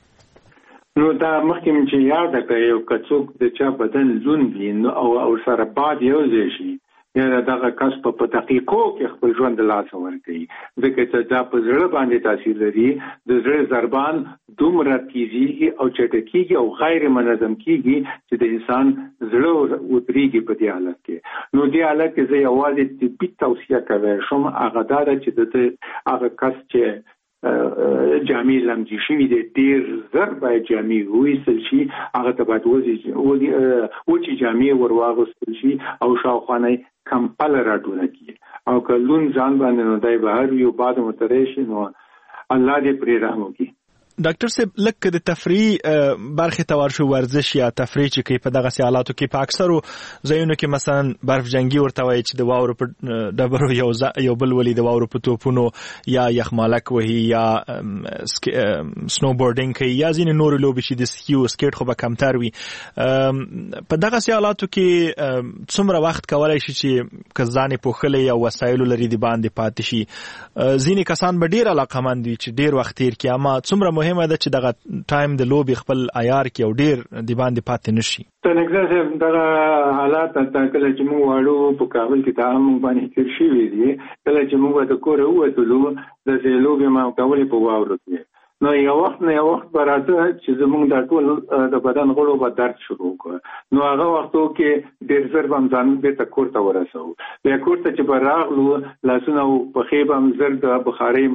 نو دا مخکې چې یاد کړی یو کڅوک د چا بدن لون وي نو او او سره باد یو ځای شي یا دغه کس په دقیقو کې خپل ژوند لاس ورکوي ځکه چې دا په زړه باندې تاثیر لري د زړه ضربان دومره تیزیږي او چټکیږي او غیر منظم کیږي چې د انسان زړه وتریږي په دې حالت کې نو دې حالت کې زه یوازې طبي توصیه کوم شم هغه دا چې د هغه کس چې جامې لمدې شوي دي ډېر زر باید جامې وایستل شي هغه ته باید وچې جامې ور واغوستل شي او شاوخوا نه کمپله راټوله کړي او که لوند ځان باندې نو دی بهر وي او باد متری شي نو الله دې پرې رحم وکړي. ډاکټر صاحب لکه د تفریح برخه تور شو ورزش یا تفریح چې کې په دغه سیالاتو کې په اکثرو ځایونو کې مثلا برف جنگي ورته وایي چې د واورو په ډبرو یو یو بل ولي د واورو په توپونو یا یخمالک وهي یا سنو بورډینګ کوي یا ځینې نور لوبې چې د سکیو سکیټ خو به کمتر وي په دغه سیالاتو کې څومره وخت کولای شي چې کزانې پوښلې یا وسایل لري د باندې پاتې شي ځینې کسان به ډیر علاقمند وي چې ډیر وخت تیر کړي اما څومره مهمه ده چې دغه ټایم د لوبي خپل عیار کې او ډیر د باندې پاتې نشي. تنګزه صاحب دغه حالات ته کله چې موږ واړو په کابل کې ته هم باندې تیر شي وي کله چې موږ د کور ووتلو د لوبي ما کولې په واورو کې نو یو وخت نه یو وخت براته چې زموږ د ټول د بدن غړو په درد شروع کړ نو هغه وختو کې ډېر زر بم ځان به تکور ته ورسو بیا کور ته چې براغلو لاسونه په خېبم زر د بخاري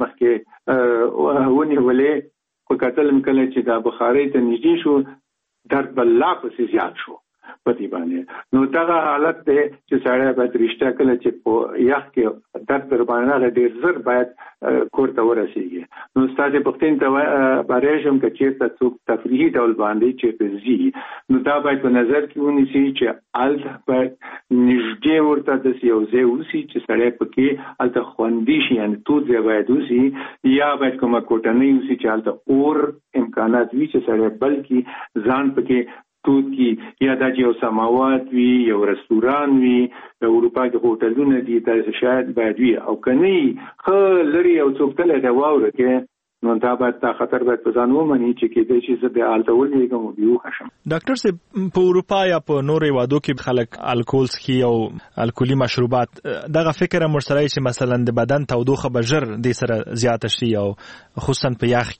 مخکې ونی ولې په قتل مکله چې د بخاري ته نږدې شو درد بل لا پسې زیات شو پتی باندې نو دا حالت ته چې سړی باید رښتیا کله چې په یخ کې درد در باندې ډېر زر باید کور ته ورسیږي نو ستاسو پختین ته بارېږم چې چیرته څوک تفریحي ډول باندې چې زی نو دا باید په نظر کې ونیسي چې الته باید نږدې ورته د یو ځای وسی چې سړی پکې الته خوندي شي یعنی تو ځای باید وسی یا باید کومه کوټنۍ وسی چې الته اور امکانات وي چې سړی بلکې ځان پکې توت کی یا د یو سماوات وی یو رستوران وی د اروپا کې هوټلونه دي دا شاید باید وي او کني خو لري او څوک تل دا واوره کې نو دا باید تا خطر باید په ځان ومني چې کې د شي زه به آلته ولېږم او بیو خشم. ډاکټر صاحب په اروپا یا په نورو هیوادو کې خلک الکول څښي او الکولي مشروبات دغه فکر هم ورسره چې مثلا د بدن تودوخه به ژر د سره زیاته شي او خصوصا په یخ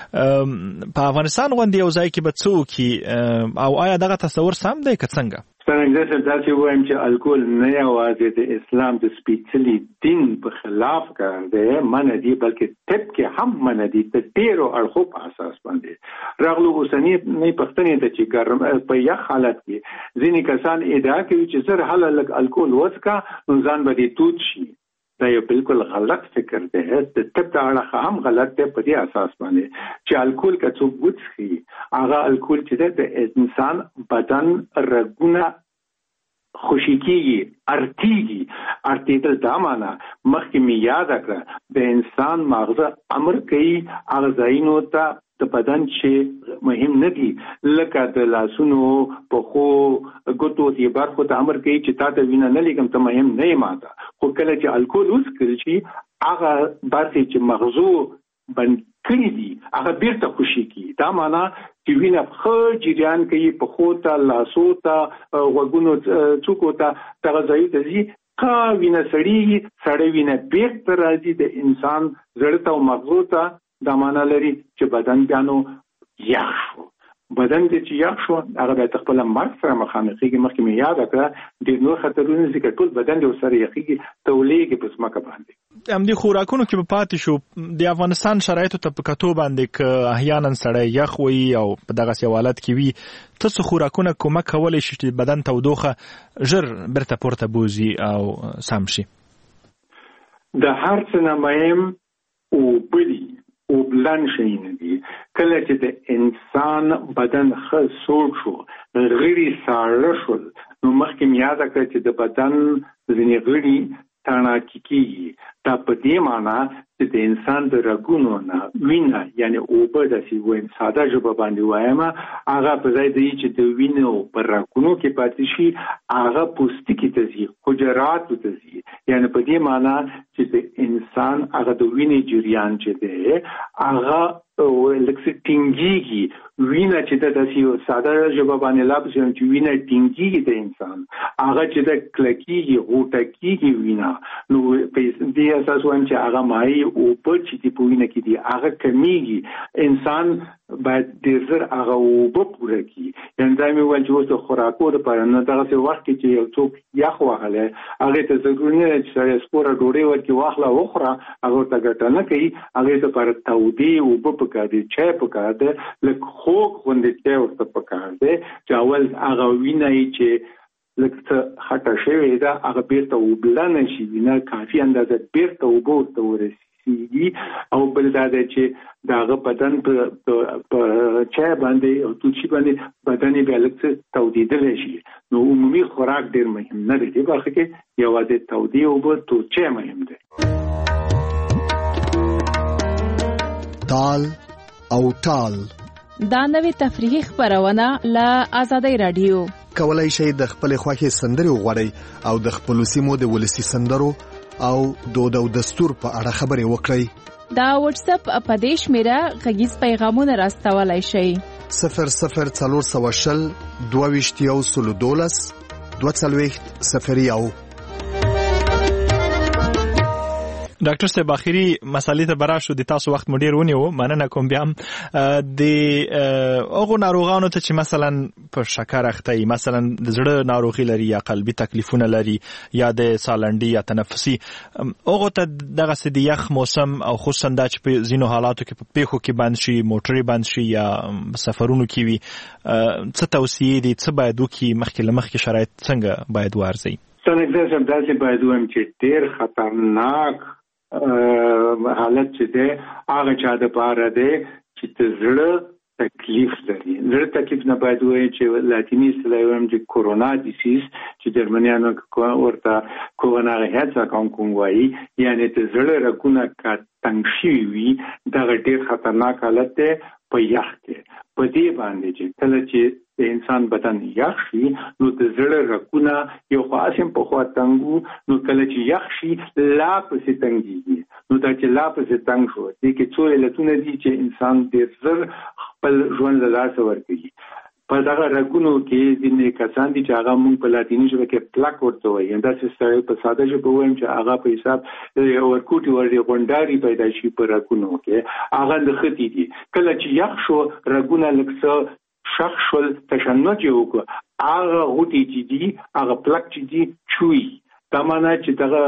کې په افغانستان غونډې یو ځای کې به څوک او آیا دغه تصور سم دی که څنګه؟ څنګه چې تاسو وایم چې الکول نه یوازې د اسلام د سپیڅلي دین په خلاف کار دی منه دی بلکې طب کې هم منه دی د ډیرو اړخو په اساس باندې راغلو اوسنی نه پښتنې د چې ګرم په یخ حالت کې ځینې کسان ادعا کوي چې زر حل لګ الکول وڅکا نو ځان به توت شي دا یو بالکل غلط فکر دی د طب د اړخ هم غلط دی په دې اساس باندې چې الکول که څوک وڅښي هغه الکول چې د انسان بدن رګونه خوشی کیږي ارتیږي ارتیدل دا معنا مخکې می یاد کړه د انسان مغزه امر کوي هغه ځایونو ته د بدن چې مهم نه دي لکه د لاسونو په خو ګوتو دی برخو ته امر کوي چې تا ته وینه نه لګم ته مهم نه ماته خو کله چې الکول وسکل شي هغه باسي چې مغزو بند کړی دي هغه بیرته خوشی کی دا معنا چې وینه خو جریان کوي په خو ته لاسو ته وګونو څوکو ته تغذیه دي کا وینه سړی سړی وینه بیرته راځي د انسان زړه ته او مغزو ته دا معنا لري چې بدن بیانو یخ شو بدن دې چې یخ شو هغه د خپل مرګ سره مخامخ کېږي مخکې مې یاد کړه د نور خطرونو ذکر ټول بدن دې سره یخيږي تولېږي په سمکه باندې هم دي خوراکونو کې په پاتې شو د افغانستان شرایطو ته په کتو باندې ک احیانا سړی یخ وي او په دغه سوالات کې وي تاسو خوراکونه کومه کولای شي چې بدن تودوخه ژر برته پورته بوزي او سم شي د هر څه نه مهم او بلی او بلان شي نه دي کله چې د انسان بدن ښه سوړ شو غړي ساړه شول نو مخکې یاد کړئ چې د بدن ځینې غړي تڼاکي کیږي دا په دې معنی چې د انسان د رګونو نه وینه یعنی اوبه د سی وین ساده ژبه باندې وایم هغه په ځای دی چې د وینو پر رګونو کې پاتې شي هغه پوستکي ته ځي حجرات ته ځي یعنی په دې معنی چې د انسان هغه د وینې جریان چې دی هغه لکه ټینګيږي وینه چې د داسې ساده ژبه باندې لابس چې وینه ټینګيږي د انسان هغه چې د کلکیږي غوټکیږي وینه نو په دې اساس وایم چې هغه مای او په چې دی په وینه کې دی هغه کمیږي انسان باید ډیر زر هغه او په پوره کی یعنی دا مې ول چې اوس خوراکو لپاره نه دغه وخت کې چې یو څوک یخ وهله هغه ته ضروري نه چې سره سپوره ډوډۍ ورکړي واخله وخوره هغه ته ګټه نه کوي هغه ته پر تودي او په پکا دي چای پکا ده لکه خوږ غوندې چای ورته پکا ده چې اول هغه وینه چې لکه خټه شوی دا هغه بیرته وبلانه شي نه کافي اندازه بیرته وبورته ورسي او بل دا چې داغه بدن په چای باندې او توچی باندې بدن به لکه تودیدل شي نو عمومي خوراک ډیر مهم نه دی په اخر کې یوازې تودي او په توچی مهم دی تال او تال دا نوې تفریحي خبرونه له آزادۍ رادیو کولای شئ د خپل خوښي سندري وغوړئ او د خپل سیمو د ولسی سندرو او دود او دستور په اړه خبرې وکړئ دا واتس اپ اپدیش میرا غږیز پیغامونه راستولای شئ صفر صفر څلور سوه شل دوه ویشت یو سلو دولس دوه څلوېښت صفر یو ډاکټر صاحب اخیری مسالې ته براشو د تاسو وخت مډیر ونیو مننه کوم بیا د هغه ناروغانو ته چې مثلا په شکر اخته مثلا د زړه ناروغي لري یا قلبي تکلیفونه لري یا د سالنډي یا تنفسي هغه ته دغه سدي یخ موسم او خصوصا د چ په زینو حالاتو کې په پیخو کې بند شي موټري بند شي یا سفرونو کې وي څه توصیه دي څه باید وکي مخکې لمخکې شرایط څنګه باید وارزي څنګه چې داسې باید وایم چې ډیر خطرناک حالت چې ده هغه چا د پاره ده چې د زړه تکلیف لري زړه تکلیف نه باید وایي چې لاتینی سلایم چې کورونا ډیزیز چې جرمنیانو ورته کورونا هڅه کوم کوم وایي یعنی د زړه رګونه کا تنګ شي وي دا ډیر خطرناک حالت ده په یخ کې په دې باندې چې کله چې د انسان بدن یخ شي نو د زړه رګونه یو خاصم په خوا تنګو نو کله چې یخ شي لا پسې تنګيږي نو دا چې لا پسې تنګ شو دي کې څو علتونه دي چې انسان ډېر زر خپل ژوند له لاسه ورکوي په دغه رګونو کې ځینې کسان دي چې هغه مونږ په لاتینی ژبه کې پلاک ورته وایي دا چې په ساده ژبه وایم چې هغه په حساب ورکوټي ورې غونډاري پیدا شي په رګونو کې هغه د ختی دي کله چې یخ شو رګونه لکه شخ شول تشنج وکړه هغه غوټي چې دي هغه پلاک چې دي چوي دا معنی چې دغه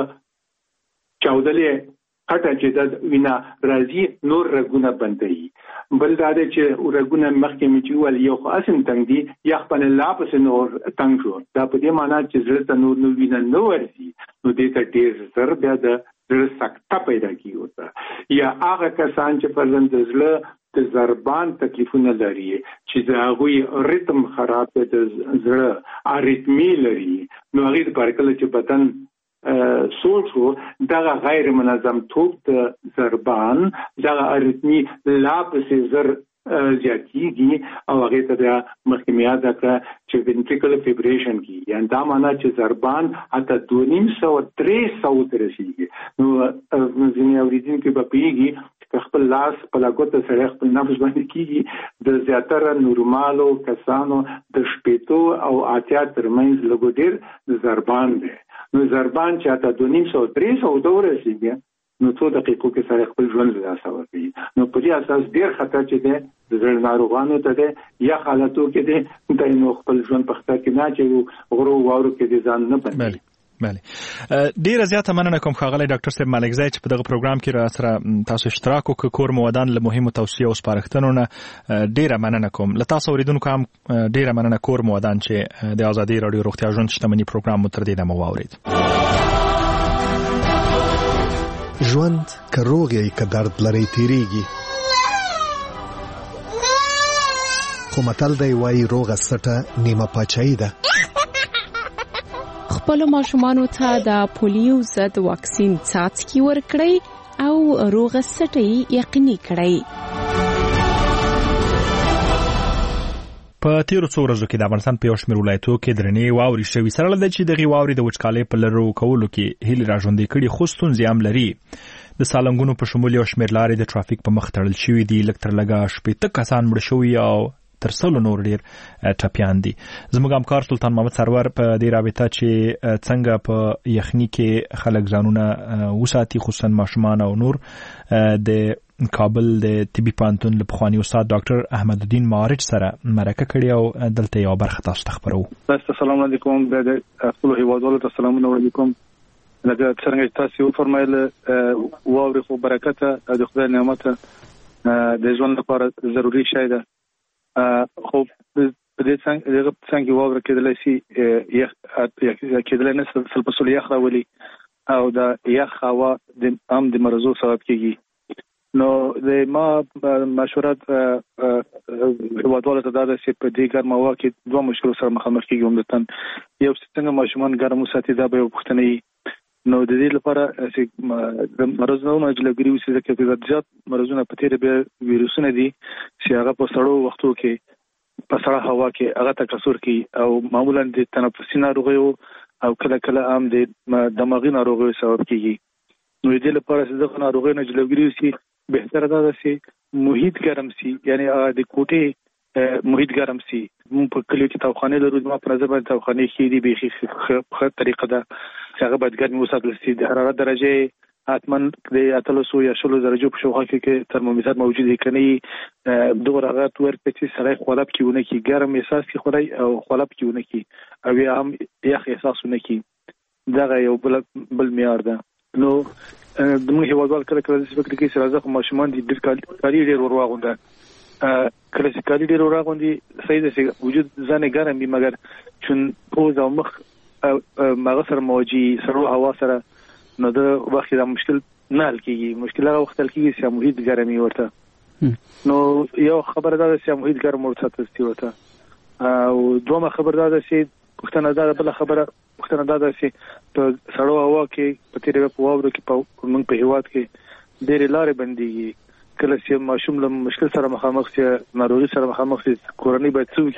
چاودلې کټه چې د وینا راځي نور رګونه بندي بل دا چې رګونه مخکې میچول یو خاصم تنګ دي یا خپل لا پس نور تنګ شو دا په دې معنی چې زړه ته نور نو وینا نو ورسي نو دې ته ډېر زر بیا د زړه سکته پیدا کیږي یا هغه کسان چې فرزند زړه د ضربان تکلیفونه لري چې د هغوی ریتم خراب دی د زړه اریتمی لري نو هغه د پرکل چې بدن سوچو دغه غیر منظم توپ د ضربان دغه اریتمی لا پسې زر زیاتیږي او هغه ته د مخکمیا د چې ventricular fibrillation کی یعنی دا معنی چې ضربان حتی دوه نیم سو درې سو تر رسیدي نو ځینې اوریدونکو په پیږي خپل لاس په لاګوت سره خپل نفس باندې کیږي د زیاتره نورمالو کسانو د شپېتو او اتیا ترمنځ لګو ډیر ضربان دی نو ضربان چې حتی دوه نیم سو درې سو دوه رسیدي نو څو دقیقو کې سره خپل ژوند له لاسه ورکوي نو په دې اساس ډیر خطر چې دی د زړه ناروغانو ته دی یا حالتو کې دی د نو خپل ژوند په خطر کې نه چې غرو واورو کې دي ځان نه بندي بله ډیره زیاته مننه کوم ښاغلی ډاکټر صاحب ملکزی چې په دغه پروګرام کې را سره تاسو اشتراک وکړ کور مودان له مهمو توصیو او سپارښتنو نه ډیره مننه کوم له تاسو اوریدونکو هم ډیره مننه کور مودان چې د آزادۍ راډیو روغتیا ژوند شتمني پروګرام مو تر دې دمه واورید ژوند که روغ یې که درد لري تیریږي خو متل دی وایي روغه سټه نیمه پاچایي ده خپل ماشومانو ته د پولیو ضد واکسین څاڅکي ورکړئ او روغ سټي یقیني کړئ. په تیرو څو ورځو کې د افغانستان په یو شمېر ولایتونو کې درنې واورې شوې سره لده چې دغه واورې د وچکالۍ په لرو کولو کې هیله راژوندې کړي خو ستونزې هم لري. د سالنګونو په شمول یو شمېر لارې د ټرافیک په مخ تړل شوې دي. لږ تر لږه شپېته کسان مړه شوي او تر سلو نور ډیر ټپیان دي. زموږ همکار سلطان محمد سرور په دې رابطه چې څنګه په یخني کې خلک ځانونه وساتي خصوصا ماشومان او نور د کابل د طبي پوهنتون له پخواني استاد ډاکټر احمد الدین مارج سره مرکه کړې او دلته یو برخه تاسو ته خبرو. السلام علیکم د خپل هیوادوالو ته سلام علیکم. لکه څنګه تاسو وفرمایل واوري خو برکت د خدای نعمت د ژوند لپاره ضروری شی ده. خو په دې څنګه څنګه واوري کېدلی شي یخ کېدلی نه سل په سل یخ راولي او د یخ هوا د عام د مرزو سبب کېږي. نو د ما مشورت هیوادوالو ته دا ده چې په دې ګرمه هوا کې دوه مشکل سره مخامخ کېږي. عمدتاً یو څنګه ماشومان ګرم وساتي دا به یو پوښتنه وي. نو د دې لپاره چې د مرزونو جلوګیری وشي ځکه چې زیات مرزونه په تیره به ویروسونه دي چې هغه په سړو وختو کې په سړه هوا کې هغه تکثر کوي او معمولا د تنفسي ناروغیو او کله کله هم د دماغي ناروغیو سبب کېږي. نو د دې لپاره چې دغه ناروغیو نه جلوګیری وشي بهتره ده چې محیط ګرم سي، یعنی د کوټې محیط ګرم سي. موږ په کلیو کې توخانه لرو، ما په نظر باندې توخانه کې دی به ښه طریقه ده چې هغه باید ګرمي وساتل شي. د حرارت درجه حتمن د اتلسو یا شلو درجو په شاوخوا کې ترمامیتر موجود دی کني دغه هغه ورته چې سره خلاب کیونه کی ګرم احساس کی خوري او خلاب کیونه کی او یا هم یخ احساسونه کی دغه یو بل بل معیار ده. نو د موږ هیوادوال کله کله چې فکر کوي چې راځه ماشومان دي ډېر کالي ډېر ورواغونده کله چې کالي ډېر ورواغوندي صحیح ده چې وجود ځان ګرم وي مګر چون پوز او مخ مغه سره موجي سره هوا سره نو د وخت دا مشکل نه حل کیږي. مشکل هغه وخت حل کیږي چې محیط ګرمي ورته. نو یو خبره ده چې محیط ګرم ورته تاسو ورته او دومره خبره ده چې پښتنه ده بل خبره پښتنه ده چې په سړو هوا کې په تیرې په واورو کې په موږ په هیواد کې ډېر لارې بنديږي. کله چې ماشوم له مشکل سره مخامخ شي ناروغي سره مخامخ شي کورنۍ باید څه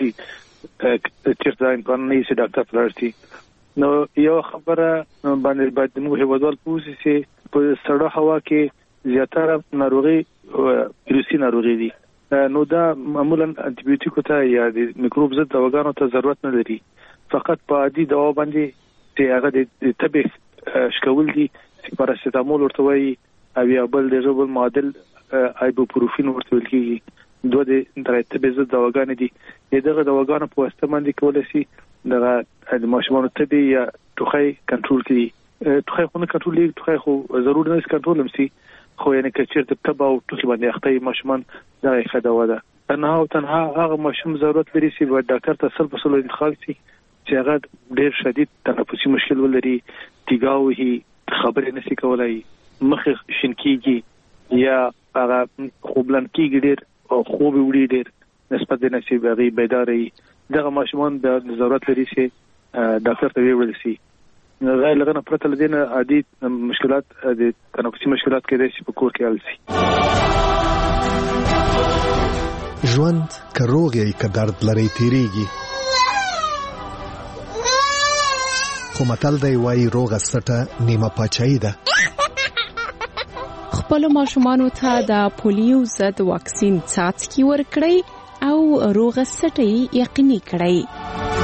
وکړي چې دا امکان نه شي ډاکټر پلارتي. نو یو خبره باندې باید موږ هیوادوال پوښتنه چې په سړو هوا کې زیاتره ناروغي ویروسي ناروغي دي. نو دا معمولا انټي بیوټیکو ته یا د میکروب ضد دواګانو ته ضرورت نه لري. فقط په عادي دوا باندې چې هغه د طبي شکول دي چې پاراسټامول ورته وایي او یا بل د ژوبل معادل ایبوپروفین ورته ویل کېږي. دوه د طبي ضد دواګانې دي. دغه دواګانو په واسطه باندې کولای شي دغه د ماشومانو طبي یا ټوخی کنټرول کړي. ټوخی خو نه کنټرول کړي، ټوخی خو ضروري نه کنټرول هم شي خو یعنی کچیر د تبا او ټوخی باندې اخته ماشومان دا ښه دوا ده. تنها او تنها هغه ماشوم ضرورت لري چې د ډاکټر ته سل په سل انتقال شي چې هغه ډېر شدید تنفسي مشکل ولري، تیګاوهي خبرې نشي کولای، مخ شینکیږي یا هغه خوبلن کیږي ډېر او خوب وړي ډېر نسبت د نصیب هغه بیداري. دغه ماشومان د ضرورت لري چې ډاکټر ته ویل شي. غیر لغنه پرته لدينا عادي مشکلات د تنفسي مشکلات کې د په کور کې حل شي. ژوند کروغي ک درد لري تیریږي خو متل دی وای روغه سټه نیمه پاچاهي ده. خپل ماشومانو ته د پولیو ضد واکسین څاڅکي ورکړئ او روغه سټي یقیني کړئ.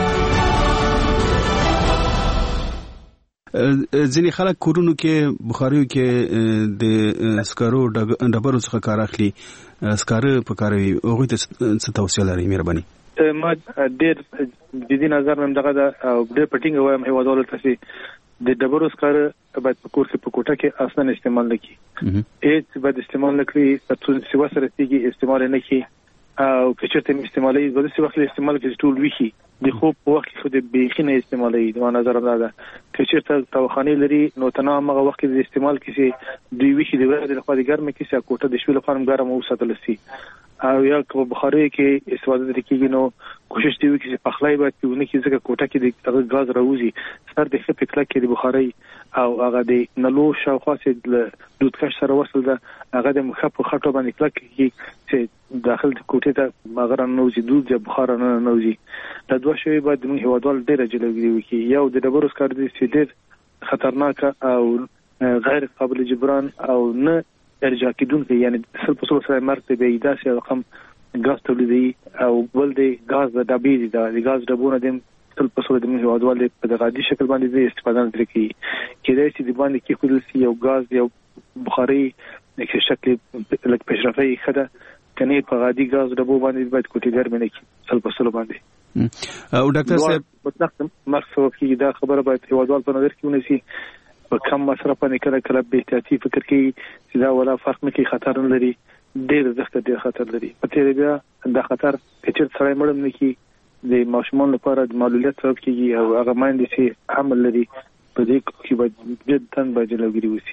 ځینې خلک کورونو کې بخاریو کې د سکارو ډبرو څخه کار اخلي، سکاره په کاروي. هغه ته څه توصیه لرئ؟ مهرباني. ما ډېر جدي نظر مې دغه او ډېر پټینګ وایم هیوادوالو ته چې د ډبرو سکاره باید په کور کې په کوټه کې اصلا استعمال نه کړي. هیڅ باید استعمال نه کړي ترڅو چې وسره تیږي استعمال نه کړي او که چېرته استعمالي د څه وخت استعمال کې ټول ویخي د خوب په وخت کې د بیخینه استعمالي د نظر نه ده. که چېرته توخانه لري نو تنها هغه وخت کې استعمال کړي دوی ویخي د ورځې لپاره ګرمه کې چې کوټه د شپې لپاره ګرمه وساتل شي او یا په بخاري کې استفاده درکېږي نو کوشش دی چې پخلای باید پیونه کې ځکه کوټه کې د غاز راوځي سر د خپل کله کې د بخاري او هغه د نلو شاوخوا چې د دودکش سره وصل ده هغه د مخ په خټو باندې کله کې چې داخل د کوټه ته مغره نوځي دود یا بخار نه نوځي دا دوه شی باید موږ هوادوال ډیر جلوګي وکي یو د ډبرو سکار دي چې ډیر خطرناک او غیر قابل جبران او نه ارجاع کیدونکي یعنی سل په سل سره مرته به ایداسي رقم غاز تولیدي او بل دی غاز د ډبې دی د غاز ډبونه د سل په سل د موږ هوادوال په دغه شکل باندې استفاده نه کوي کېدای شي د باندې کې خودل یو غاز یو بخاري د شکل لک پېشرفي خده کني په غادي غاز ډبو باندې باید کوټي ګرمنه کې سل په سل باندې او ډاکټر صاحب په وخت مرسو کې دا خبره باید هوادوال په نظر کې ونیسي په کم مصرف باندې کله کله به احتیاطي فکر کوي چې دا ولا فرق نه کوي خطر نه لري ډېر زخته ډېر خطر لري په تیر بیا دا خطر کچر سره مړم نه کی د ماشومان لپاره د معلولیت سبب کیږي او هغه ماندې چې حمل لري په دې کې به جدا به جلوګیری وسی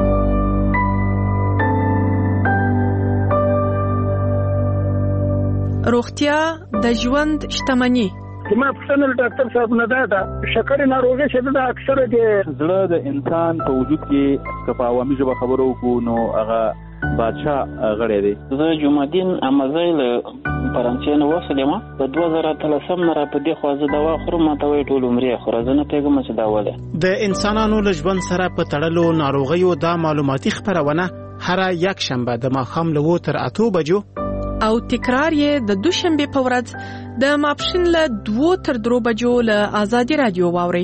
روغتیا د ژوند شتمنی ما پښتنل ډاکټر صاحب نه دا شکر ناروغي چې دا اکثره د زړه د انسان په وجود کې کپا عوامي ژبه خبرو کو نو هغه بادشاہ غړې دی زه جمعدین امازیل فرانسې نو وسلم په دوه زره اتلسم را په دې خوازه دوا خورم ته وی ټول عمرې خورزنه پیغام چې دا وله د انسانانو لژوند سره په تړلو ناروغیو دا معلوماتي خبرونه هر یک شنبه د ماخام له تر اتو بجو او تکرار یې د دوشنبه په ورځ د ماپښین له دوه تر درو بجو له آزادي رادیو واوري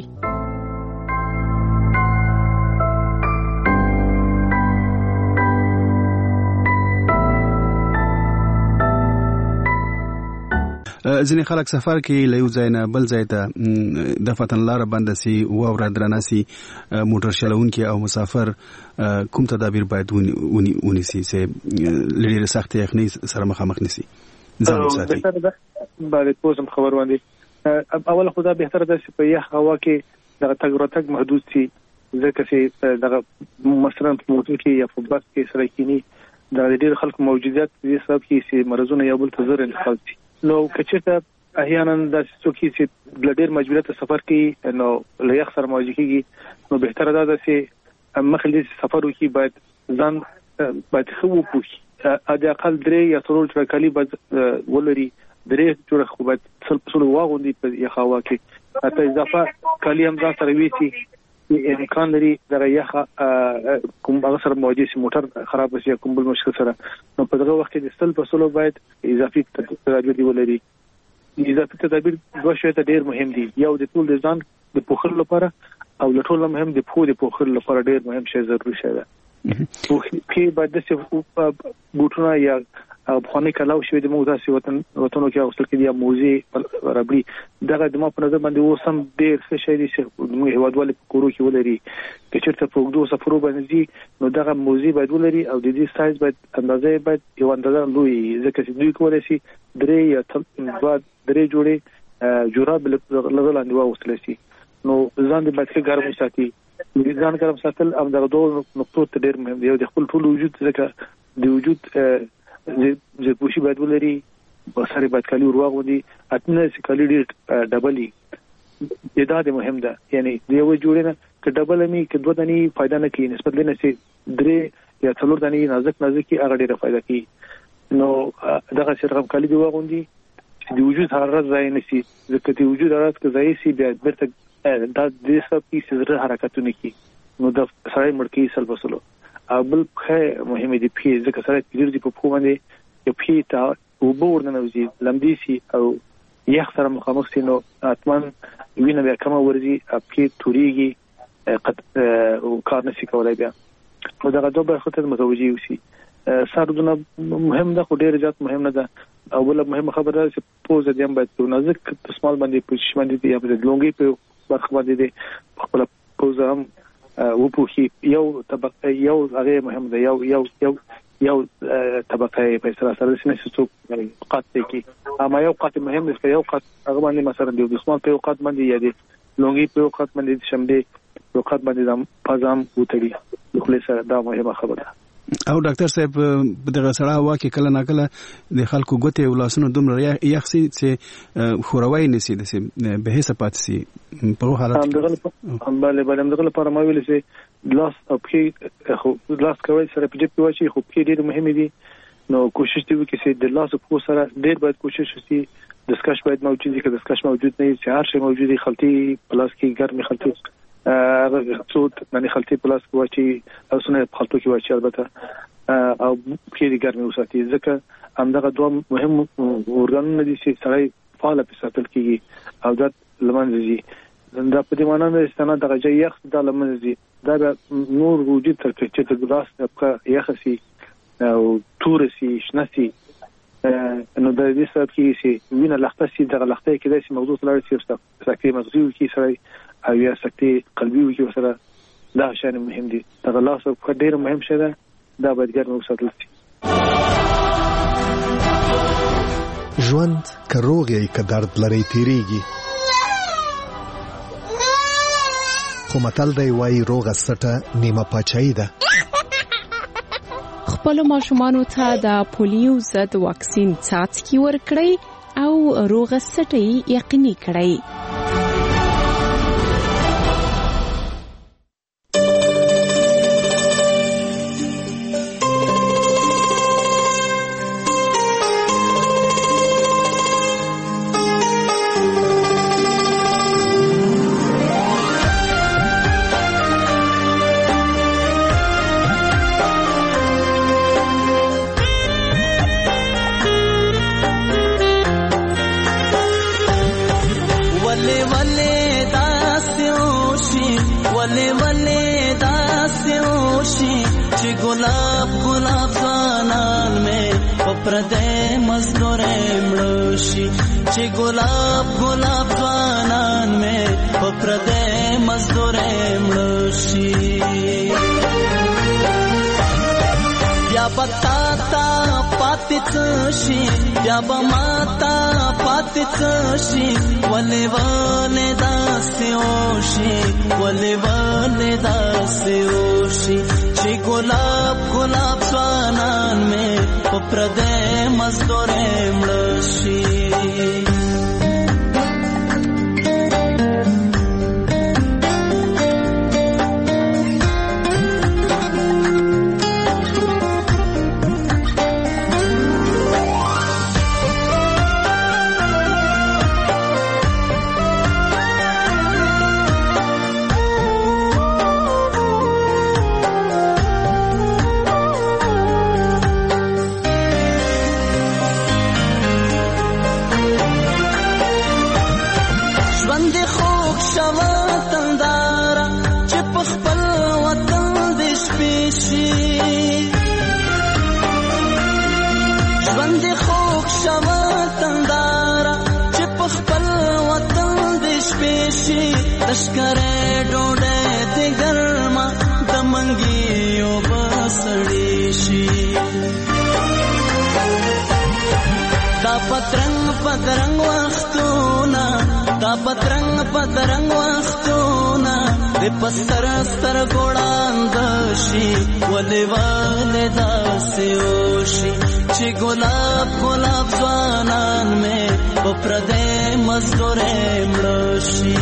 ځینې خلک سفر کې له یو ځای نه بل ځای ته د فتن لار بند سي واوره درناسي موټر چلونکي او مسافر کوم تدابیر باید ونیسي چې لري سخت یخني سره مخامخ نشي ځان ساتي باندې پوزم خبر باندې اول خدا به تر د په یخ هوا کې د تګ ورتګ محدود سي ځکه چې د مثلا په موټر کې یا په بس کې سره کینی د ډېر خلکو موجودیت دې سبب کې چې مرزونه یو بل ته زر انتقال شي نو کچته احیانا د څوکي چې بلډر مجبوریت سفر کوي نو له یخ سره مواجه کیږي نو به تر دا چې مخلي سفر وکي باید ځان باید خو پوښي ا د اقل درې یا څلور ټرکالي باید ولري درې جوړه خو باید څل څل واغوندي په یخوا کې اته اضافه کالی هم ځان سره ویسي امکان لري دغه یخه کوم هغه سره مواجه شي موټر خراب شي کوم بل مشکل سره نو په دغه وخت کې د سل په سلو باید اضافي تدابیر دی ولري اضافي تدابیر دوه شی ته ډیر مهم دي یو د ټول د ځان د پوخل لپاره او د ټول مهم د پخو د پوخل لپاره ډیر مهم شی ضروري شي ده په کې باید د بوټونه یا افغاني کلاو شوی د موږ داسې وطن وطنو کې اوسل کې د موزي ربړي دغه د ما په نظر باندې وسم ډیر ښه شی دي چې موږ هوادوال په کورو کې ولري چې چیرته په وګړو سفرو باندې نو دغه موزي باید ولري او د دې سایز باید اندازې باید یو اندازه لوی ځکه چې دوی کولای شي درې یا څلور درې جوړې جوراب لګلاندې واوسل شي نو ځان دې باید ګرم وساتي ځان ګرم ساتل او دغه دوه نقطو ته ډیر مهم دی د خپل ټول وجود ځکه د وجود زه پوښي باید ولري بسره باید کالي ورواغودي اتنه کالي ډیر ډبلي دا د مهم ده یعنی د یو جوړنه ک ډبل می ک دوه دني فائدہ نه کوي نسبت لنه سي درې یا څلور دني نازک نازک کی هغه ډیره فائدہ کوي نو دغه چې رقم کالي دی واغوندي د وجود حرارت ځای نشي ځکه د وجود حرارت ک ځای سي بیا برته دا د سب کی سره حرکتونه کی نو د سړی مړکی سل بسلو بل خه مهمه دي پی ځکه سره کېږي چې په پخو باندې یو پی تا وبو ورننوزي لمدي سي او یخ سره مخامخ سي نو اتمن وینه بیا کومه ورزي پی توريږي قد او کار نشي کولای بیا نو دا دوه خطر متوجي وسی سردونه مهم ده خو ډیر زیات مهم نه ده او بل مهم خبره چې پوز دې هم باید نازک تسمال باندې پوښ باندې یا په لونګي په برخه باندې خپل پوز هم و پوښي یو طبقه یو هغه مهم ده یو یو یو یو طبقه په سره سره نشي څوک قات کی اما یو قات مهم ده یو قات هغه باندې مثلا د دسمال په قات باندې یا د لونګي په قات باندې شمدي په قات باندې زم پزام وتړي خو له سره دا مهمه خبره او ډاکټر صاحب دغه سړی هوا کې کله ناکله د خلکو ګوتې او لاسونو دومره یخ سي چې خوروي نسی د به هیڅ پات سي په حالت هم دغه بله بله دغه لپاره ما ویل چې لاس او کې خو لاس کوي سره په جيب کې واچي خو کې ډېر مهم دي نو کوشش دی چې د لاس په سره ډېر باید کوشش وشي دسکش باید موجود وي که دسکش موجود نه وي چې هر شی موجود وي خلطي پلاس کې ګرمي خلطي هغه څوت باندې خلطي پلاس کې واچي او سونه په خلطو کې واچي البته او کې ګرمي وساتي ځکه همدغه دوه مهم اورګانونه دي چې سړی فعال په ساتل کېږي او دا لمنځي دا په دې معنی نه استناد دغه ځای یخ د لمنځي دا نور وجود تر کې چې د ګلاس په یخ سي او تورسي شنسي نو د دې سبب کې چې وینه لخته سي دغه لخته کې د موضوع لري چې سکتي مغزي کې سره او یا سکتي قلبي کې سره دا شان مهم دي دغه لاس په ډېر مهم شي دا باید ګرمه وساتل شي ژوند کروغي ک درد لري تیریږي خو متل دی وای روغه سټه نیمه پاچای ده خپل ماشومان ته د پولیو ضد واکسین څاڅکي ورکړئ او روغه سټه یقیني کړئ یا بماتا پاتڅشي ولې ولې داسيوشي ولې ولې داسيوشي چې ګلاب ګلاب سوانان مې په پردې مزدورې مړشي लश्करे डोडे ते गर्मा दमंगियो बसड़ीशी ता पतरंग पतरंग वख्तूना ता पतरंग पतरंग वख्तूना दे पस्तर स्तर गोड़ांदशी वले वाले दासेओशी ची गुलाब गुलाब ज़वानान में बप्रदे मज़दूरे मड़शी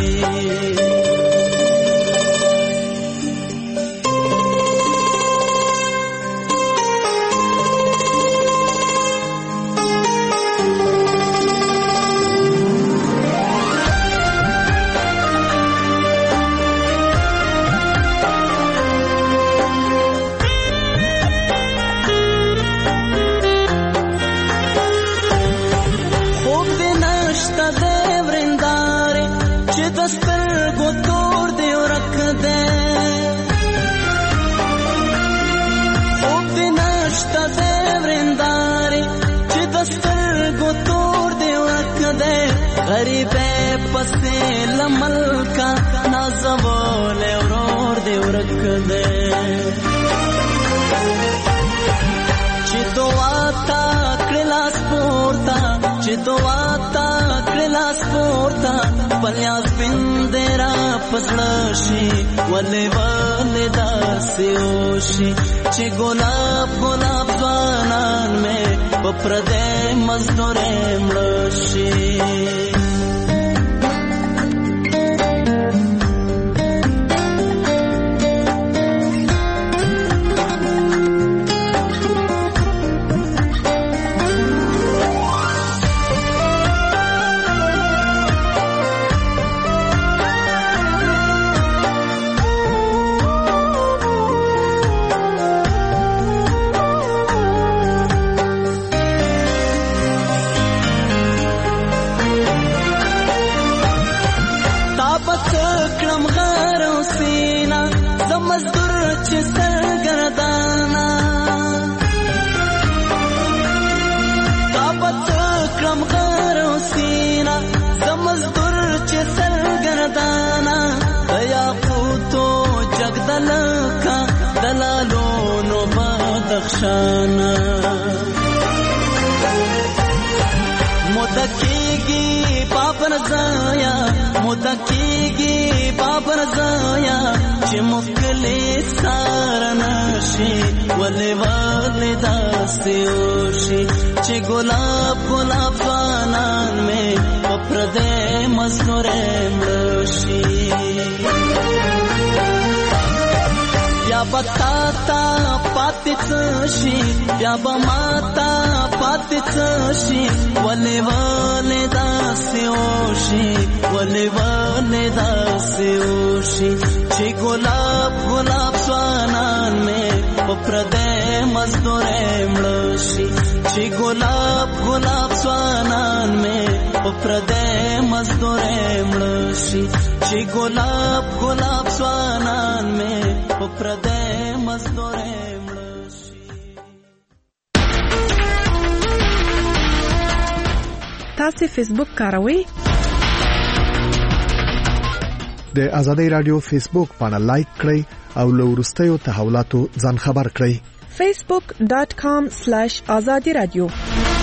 गरीबे पसे लमल का नाज़वोले और दे उरक दे चितो आता क्लास पोर्ता चितो आता क्लास पोर्ता पल्यास बिंदेरा پزړه شي ولې ولې داسې وشي چې ګلاب ګلاب ځوانان مې په پردې مزدورې مړه شي شانا مدکیگی پاپن زایا مدکیگی پاپن زایا چې مخکلی سارنشي ولې ولې داسې وشي چې ګلاب ګلاب ځوانان مې په پردې مزدورې مړه شي یا بتا تا پاتې شي یا به ماتا پاتې شي ولې ولې داسې وشي ولې ولې داسې وشي چې ګلاب ګلاب ځوانان مې په پردې مزدورې مړه شي چې ګلاب ګلاب ځوانان مې په پردې مزدورې مړه شي چې ګلاب ګلاب ځوانان مې په پردې مزدورې مړه شي. تاسو فیسبوک کاروئ؟ د آزادۍ رادیو فیسبوک باندې لایک کړئ او له وروستیو تحولاتو ځان خبر کړئ. facebook dot com slash azadi radio